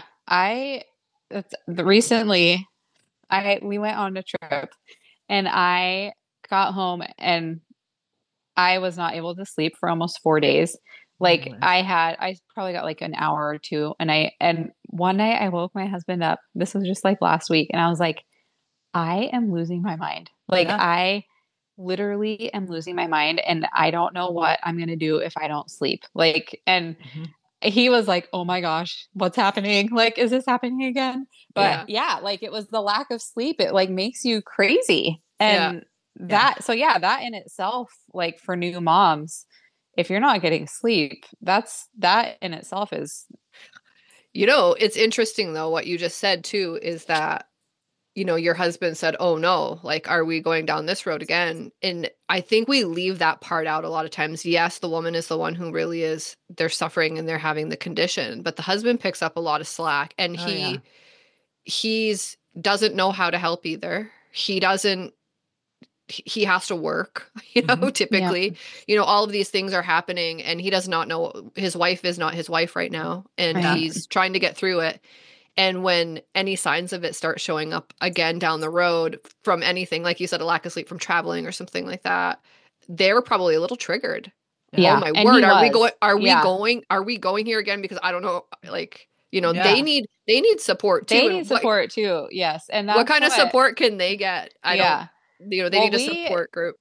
Recently we went on a trip and I got home and I was not able to sleep for almost 4 days. Like I probably got like an hour or two and one night I woke my husband up. This was just like last week. And I was like, I am losing my mind. Like I literally am losing my mind and I don't know what I'm going to do if I don't sleep. Like, and he was like, oh my gosh, what's happening? Like, is this happening again? But like it was the lack of sleep. It like makes you crazy. And that in itself, like for new moms, if you're not getting sleep, that in itself is. It's interesting though, what you just said too, is that, your husband said, oh no, like, are we going down this road again? And I think we leave that part out a lot of times. Yes, the woman is the one who really they're suffering and they're having the condition, but the husband picks up a lot of slack and he's doesn't know how to help either. He has to work, typically, all of these things are happening and he does not know. His wife is not his wife right now. And he's trying to get through it. And when any signs of it start showing up again down the road from anything, like you said, a lack of sleep from traveling or something like that, they're probably a little triggered. Yeah. Oh my word. Are we going here again? Because I don't know, like they need support too. They need support too. Yes. And that's what kind of support can they get? They need a support group.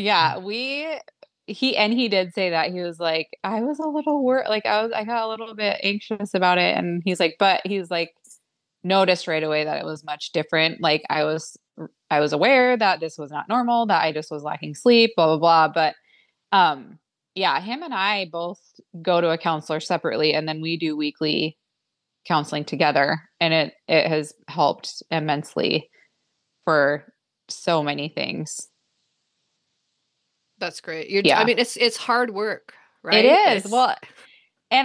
He did say that. He was like, I was a little worried. Like I got a little bit anxious about it. And he's like, noticed right away that it was much different. Like I was aware that this was not normal, that I just was lacking sleep, blah, blah, blah. But, him and I both go to a counselor separately, and then we do weekly counseling together. And it has helped immensely for so many things. That's great. I mean, it's hard work, right? It is. Well, and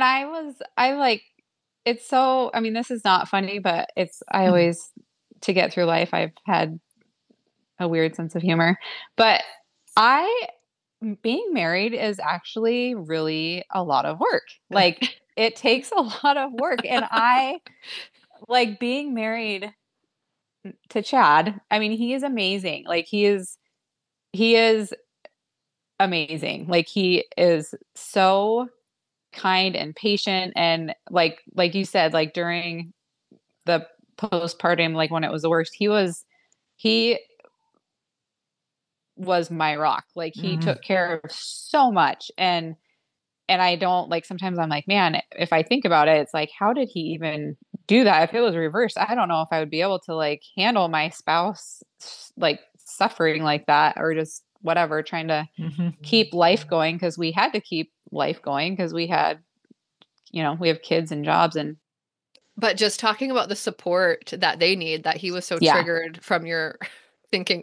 it's so, I mean, this is not funny, but I always, to get through life, I've had a weird sense of humor, but being married is actually really a lot of work. Like it takes a lot of work. And I like being married to Chad. I mean, he is amazing. Like he is amazing. Like he is so kind and patient. And like you said, like during the postpartum, like when it was the worst, he was my rock. Like he took care of so much. And I don't like, sometimes I'm like, man, if I think about it, it's like, how did he even do that? If it was reversed, I don't know if I would be able to like handle my spouse, like suffering like that, or just whatever, trying to keep life going. Cause we had to keep life going. Cause we had, we have kids and jobs but just talking about the support that they need, that he was so triggered from your thinking,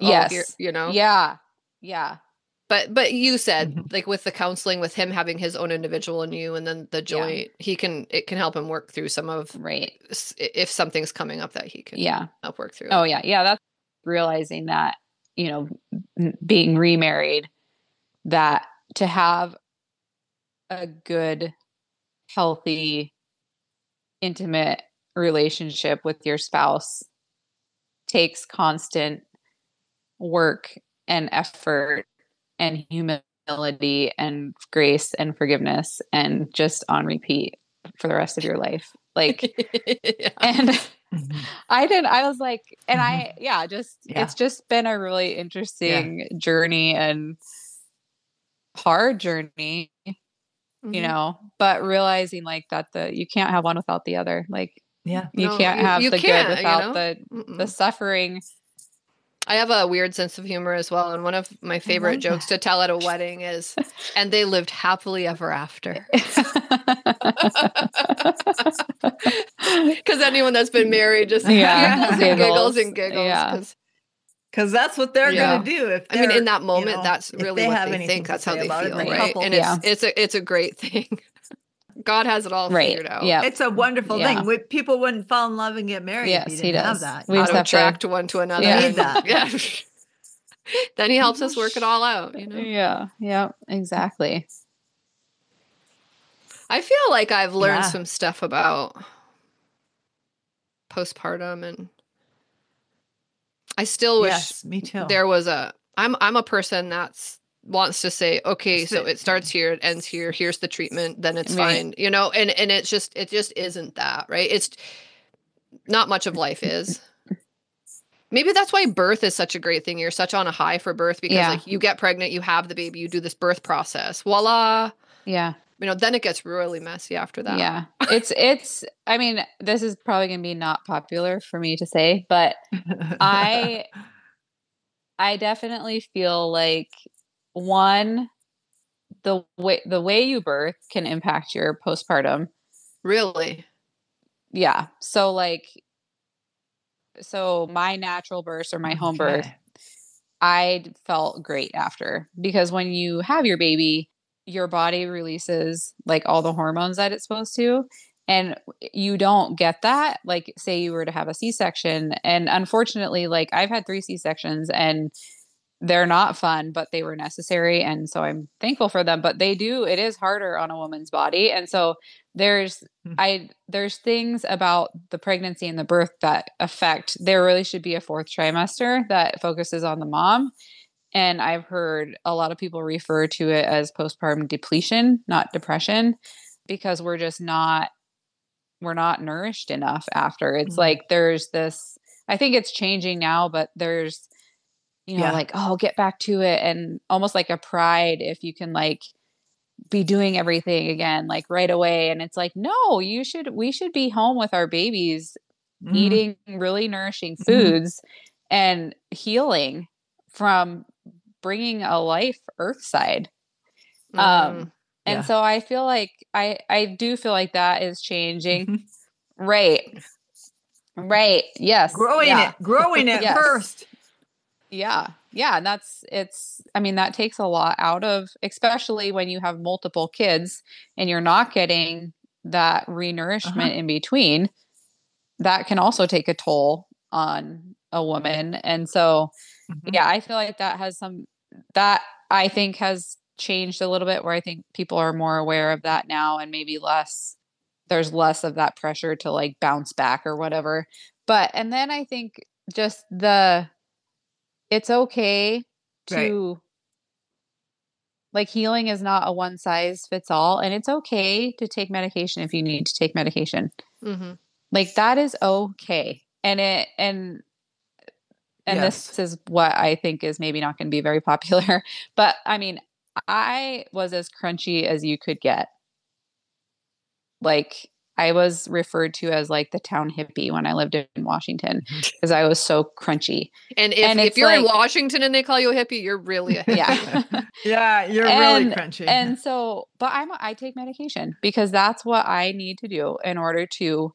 Yeah. But you said like with the counseling, with him having his own individual and you, and then the joint, it can help him work through some of, if something's coming up that he can help work through. Oh yeah. Yeah. That's realizing that, being remarried, that to have a good, healthy, intimate relationship with your spouse takes constant work and effort and humility and grace and forgiveness, and just on repeat for the rest of your life. Like, and I was like, and it's just been a really interesting journey and hard journey, but realizing like that you can't have one without the other. Like, you can't have the good without the suffering. I have a weird sense of humor as well. And one of my favorite jokes to tell at a wedding is, and they lived happily ever after. Because anyone that's been married just giggles and giggles. Because that's what they're going to do. In that moment, that's really what they think. That's how they feel, right? And it's a great thing. God has it all figured out. Yeah, it's a wonderful thing. People wouldn't fall in love and get married if he didn't have that. We attract one to another. We need that. Then he helps us work it all out. Yeah, exactly. I feel like I've learned some stuff about postpartum, and I still wish me too. There was I'm a person that's wants to say, okay, so it starts here, it ends here, here's the treatment, then it's fine, and it just isn't that, right? It's not much of life is. Maybe that's why birth is such a great thing. You're such on a high for birth, because like you get pregnant, you have the baby, you do this birth process, voila. Yeah. Then it gets really messy after that. Yeah. It's I mean, this is probably going to be not popular for me to say, but I definitely feel like, one, the way you birth can impact your postpartum. Really? Yeah. So my natural birth or my home birth, I felt great after, because when you have your baby, your body releases like all the hormones that it's supposed to. And you don't get that. Like, say you were to have a C-section, and unfortunately, like I've had 3 C-sections, and they're not fun, but they were necessary. And so I'm thankful for them, but it is harder on a woman's body. And so there's things about the pregnancy and the birth that there really should be a 4th trimester that focuses on the mom. And I've heard a lot of people refer to it as postpartum depletion, not depression, because we're just not we're not nourished enough after. It's like, there's this, I think it's changing now, but there's, you know, like, oh, get back to it. And almost like a pride if you can like be doing everything again, like right away. And it's like, no, we should be home with our babies, eating really nourishing foods and healing from bringing a life earthside. And so I feel like I do feel like that is changing. Right. Yes. Growing it first. Yeah. And that takes a lot out of, especially when you have multiple kids and you're not getting that renourishment in between. That can also take a toll on a woman. And so, I feel like that I think has changed a little bit, where I think people are more aware of that now, and maybe there's less of that pressure to like bounce back or whatever. And then I think just it's okay to like, healing is not a one size fits all, and it's okay to take medication if you need to take medication. Like, that is okay. And this is what I think is maybe not going to be very popular, but I mean, I was as crunchy as you could get. Like, I was referred to as like the town hippie when I lived in Washington because I was so crunchy. And if you're in Washington and they call you a hippie, you're really a hippie. You're really crunchy. And so, but I take medication because that's what I need to do in order to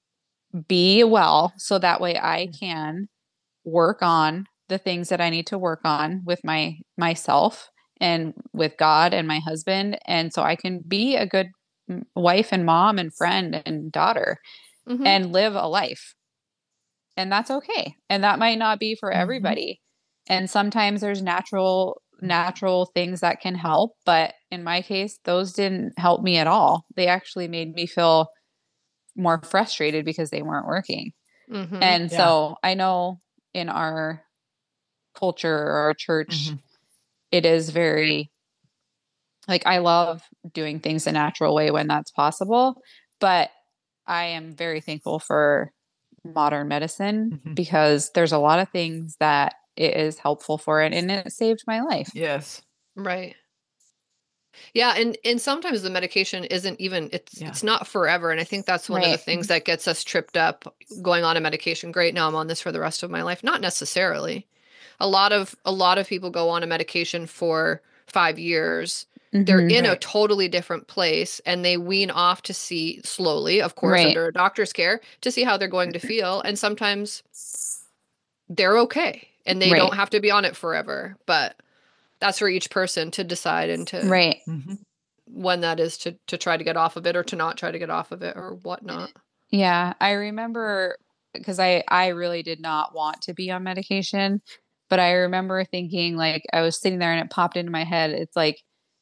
be well, so that way I can work on the things that I need to work on with myself and with God and my husband. And so I can be a good wife and mom and friend and daughter and live a life. And that's okay. And that might not be for everybody. And sometimes there's natural things that can help. But in my case, those didn't help me at all. They actually made me feel more frustrated because they weren't working. And so I know in our culture or our church, it is very, like, I love doing things the natural way when that's possible, but I am very thankful for modern medicine because there's a lot of things that it is helpful for it, and it saved my life. Yes. Right. Yeah, and sometimes the medication isn't even, it's not forever, and I think that's one of the things that gets us tripped up, going on a medication. Great, now I'm on this for the rest of my life. Not necessarily. A lot of people go on a medication for 5 years. They're in a totally different place, and they wean off to see slowly, of course, under a doctor's care, to see how they're going to feel. And sometimes they're okay, and they don't have to be on it forever. But that's for each person to decide, and to when that is to try to get off of it, or to not try to get off of it, or whatnot. Yeah, I remember, because I really did not want to be on medication, but I remember thinking, like, I was sitting there and it popped into my head. It's like,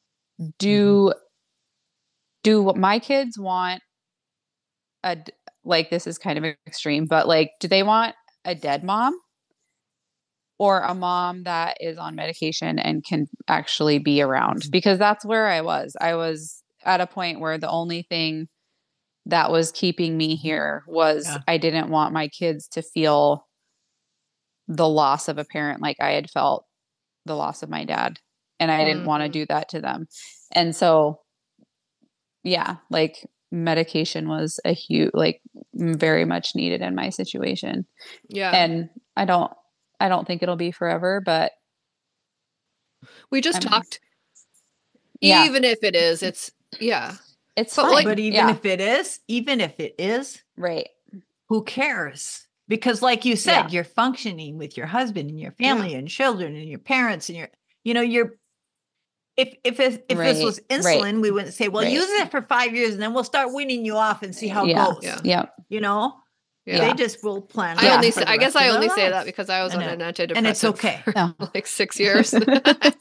do my kids want like, this is kind of extreme, but like, do they want a dead mom or a mom that is on medication and can actually be around? Because that's where I was at a point where the only thing that was keeping me here was I didn't want my kids to feel the loss of a parent like I had felt the loss of my dad. And I didn't want to do that to them. And so, like, medication was a huge, like, very much needed in my situation. Yeah. And I don't think it'll be forever, but we just talked. Even if it is, it's fine. Like, but even if it is, right. Who cares? Because, like you said, you're functioning with your husband and your family and children and your parents and you're. If this was insulin, we wouldn't say, well, use it for 5 years and then we'll start weaning you off and see how it goes. Yeah. They just will plan. I guess I only say that because I was on an antidepressant, and it's okay. For like 6 years, and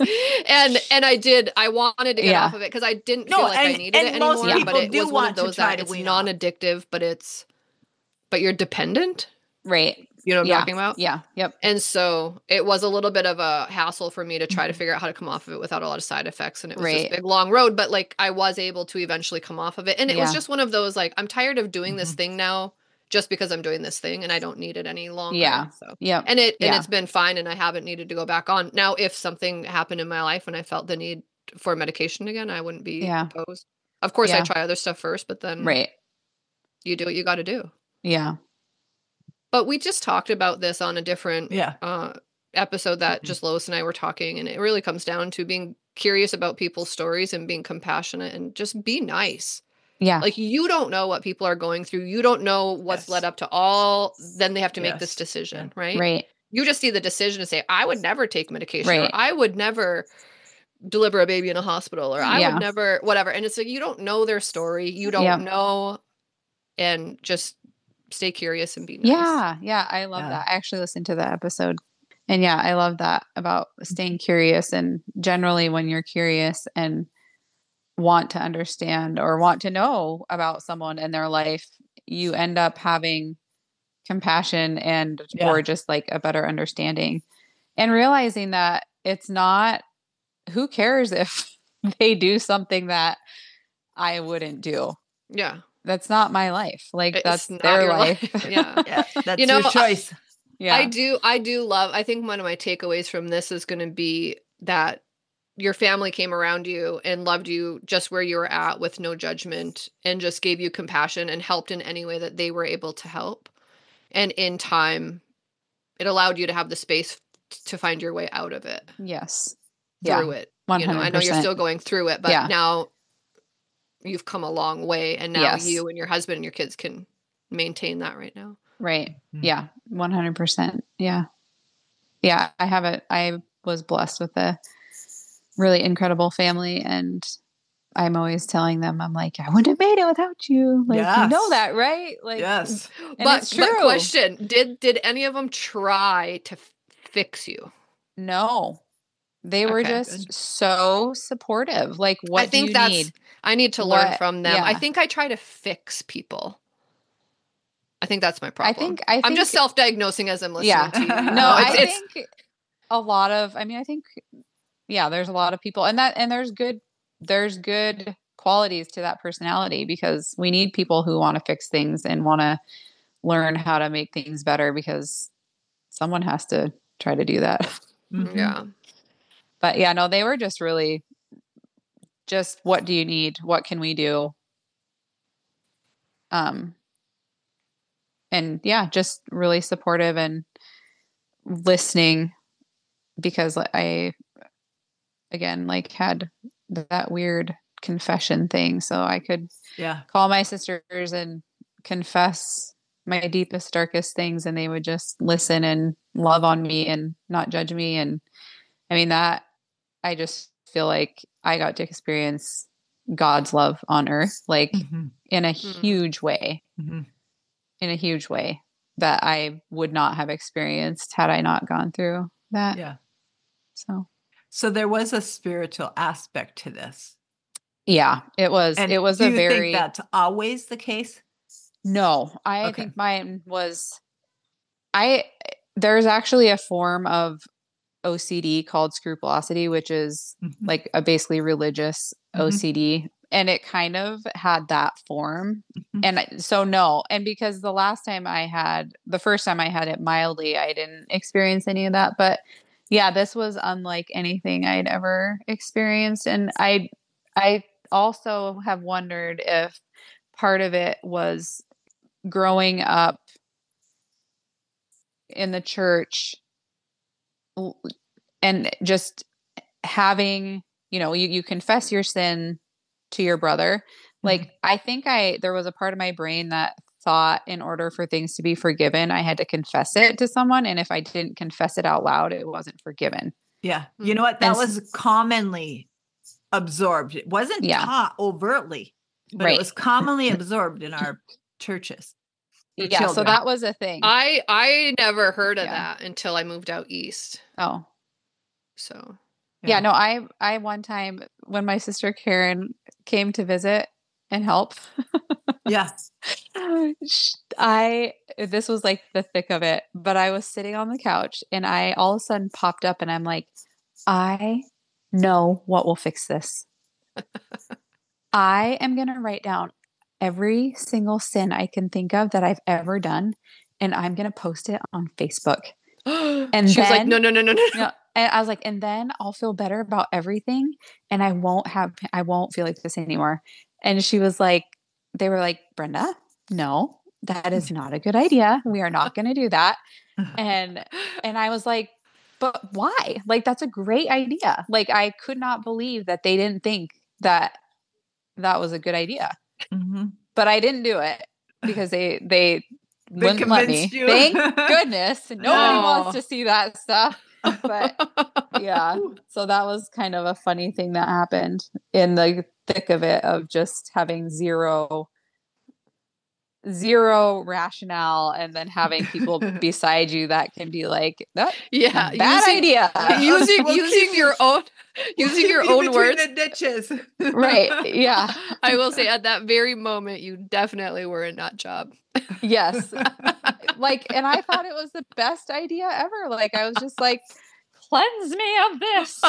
I wanted to get off of it because I didn't feel like I needed it anymore. But it was one of those that it's non-addictive, but you're dependent. Right. You know what I'm talking about? Yeah. Yep. And so it was a little bit of a hassle for me to try to figure out how to come off of it without a lot of side effects. And it was this big, long road, but like I was able to eventually come off of it. And it was just one of those, like, I'm tired of doing this thing now just because I'm doing this thing and I don't need it any longer. Yeah. So, yeah. And it's been fine. And I haven't needed to go back on. Now, if something happened in my life and I felt the need for medication again, I wouldn't be opposed. Of course, I try other stuff first, but then you do what you got to do. Yeah. But we just talked about this on a different episode that just Lois and I were talking, and it really comes down to being curious about people's stories and being compassionate and just be nice. Yeah. Like, you don't know what people are going through. You don't know what's led up to all. Then they have to make this decision, right? Right. You just see the decision to say, I would never take medication, or I would never deliver a baby in a hospital, or I would never, whatever. And it's like, you don't know their story. You don't know. And just stay curious and be nice. Yeah. I love that. I actually listened to that episode. And I love that about staying curious. And generally when you're curious and want to understand or want to know about someone and their life, you end up having compassion and or just like a better understanding, and realizing that it's not, who cares if they do something that I wouldn't do. Yeah. That's not my life. Like, it's that's their life. Yeah. That's your choice. I do love, I think one of my takeaways from this is going to be that your family came around you and loved you just where you were at with no judgment, and just gave you compassion and helped in any way that they were able to help. And in time, it allowed you to have the space to find your way out of it. Yes. Through it. 100%. You know, I know you're still going through it, but now you've come a long way, and now you and your husband and your kids can maintain that right now. Right. Yeah. 100%. Yeah. Yeah. I was blessed with a really incredible family, and I'm always telling them, I'm like, I wouldn't have made it without you. Like, you know that, right? Like, but question, did any of them try to fix you? No. They were just so supportive. Like, what do you need? I need to learn from them. I think I try to fix people. I think that's my problem. I think I'm just self-diagnosing as I'm listening to you. No, I think a lot of, I think, there's a lot of people, and there's good qualities to that personality, because we need people who want to fix things and want to learn how to make things better, because someone has to try to do that. Yeah. But no, they were just really just, what do you need? What can we do? And just really supportive and listening, because I, again, like, had that weird confession thing. So I could call my sisters and confess my deepest, darkest things, and they would just listen and love on me and not judge me. And I mean, that, I just feel like I got to experience God's love on earth, like in a huge way, in a huge way that I would not have experienced had I not gone through that. Yeah. So there was a spiritual aspect to this. Yeah, it was. And it was do a you very. think that's always the case? No, I think mine was. There's actually a form of OCD called scrupulosity, which is like a basically religious OCD, and it kind of had that form. And so no, and because the first time I had it mildly, I didn't experience any of that, but this was unlike anything I'd ever experienced. And I also have wondered if part of it was growing up in the church and just having, you confess your sin to your brother. Like, I think there was a part of my brain that thought in order for things to be forgiven, I had to confess it to someone. And if I didn't confess it out loud, it wasn't forgiven. Yeah. You know what? That was commonly absorbed. It wasn't taught overtly, but it was commonly absorbed in our churches. Yeah. So that was a thing. I never heard of that until I moved out east. Oh. So. Yeah. No, I one time when my sister Karen came to visit and help, Yeah. This was like the thick of it, but I was sitting on the couch and I all of a sudden popped up and I'm like, I know what will fix this. I am going to write down every single sin I can think of that I've ever done, and I'm going to post it on Facebook. And she was like, no. And I was like, and then I'll feel better about everything and I won't feel like this anymore. And she was like, they were like, Brenda, no, that is not a good idea. We are not going to do that. And I was like, but why? Like, that's a great idea. Like, I could not believe that they didn't think that was a good idea. Mm-hmm. But I didn't do it because they wouldn't let me. You. Thank goodness. Nobody wants to see that stuff. But yeah, so that was kind of a funny thing that happened in the thick of it, of just having zero rationale, and then having people beside you that can be like, bad idea. Using your own words. The ditches. Right. Yeah. I will say at that very moment, you definitely were a nut job. Yes. And I thought it was the best idea ever. Like, I was just like, cleanse me of this.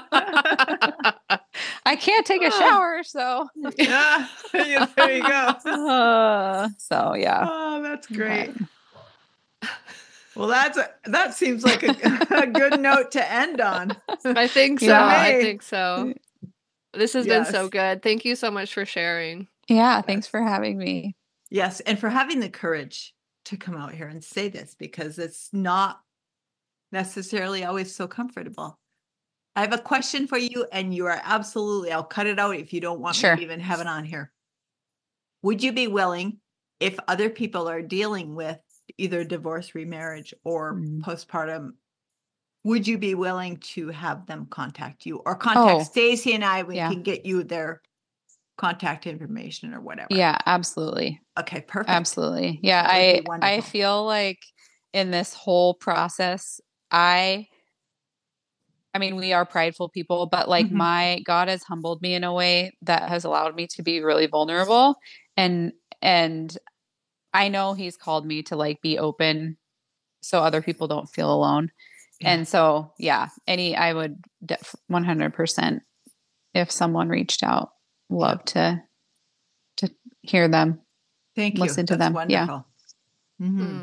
I can't take a shower, so. Yeah, there you go. So, yeah. Oh, that's great. Well, that seems like a good note to end on. I think so. Yeah. I think so. This has been so good. Thank you so much for sharing. Yeah, thanks for having me. Yes, and for having the courage to come out here and say this, because it's not necessarily always so comfortable. I have a question for you, and you are absolutely, I'll cut it out if you don't want me to even have it on here. Would you be willing, if other people are dealing with either divorce, remarriage, or postpartum, would you be willing to have them contact you or contact Stacey and I? We can get you their contact information or whatever. Yeah, absolutely. Okay, perfect. Absolutely. Yeah, I feel like in this whole process, I mean, we are prideful people, but like my God has humbled me in a way that has allowed me to be really vulnerable. And I know he's called me to like be open so other people don't feel alone. Yeah. And so, I would 100%, if someone reached out, love to hear them. Thank you. Listen to That's them. Wonderful. Yeah. Mm-hmm.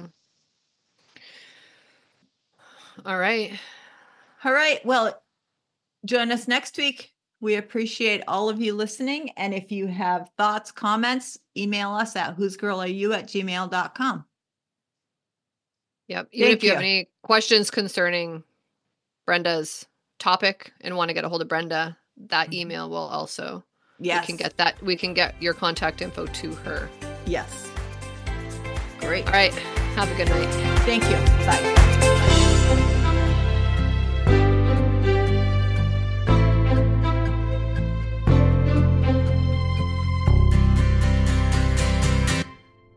All right. Well, join us next week. We appreciate all of you listening. And if you have thoughts, comments, email us at whosegirlareyou@gmail.com. Yep. Even if you have any questions concerning Brenda's topic and want to get a hold of Brenda, that email will also, we can get your contact info to her. Yes. Great. All right. Have a good night. Thank you. Bye.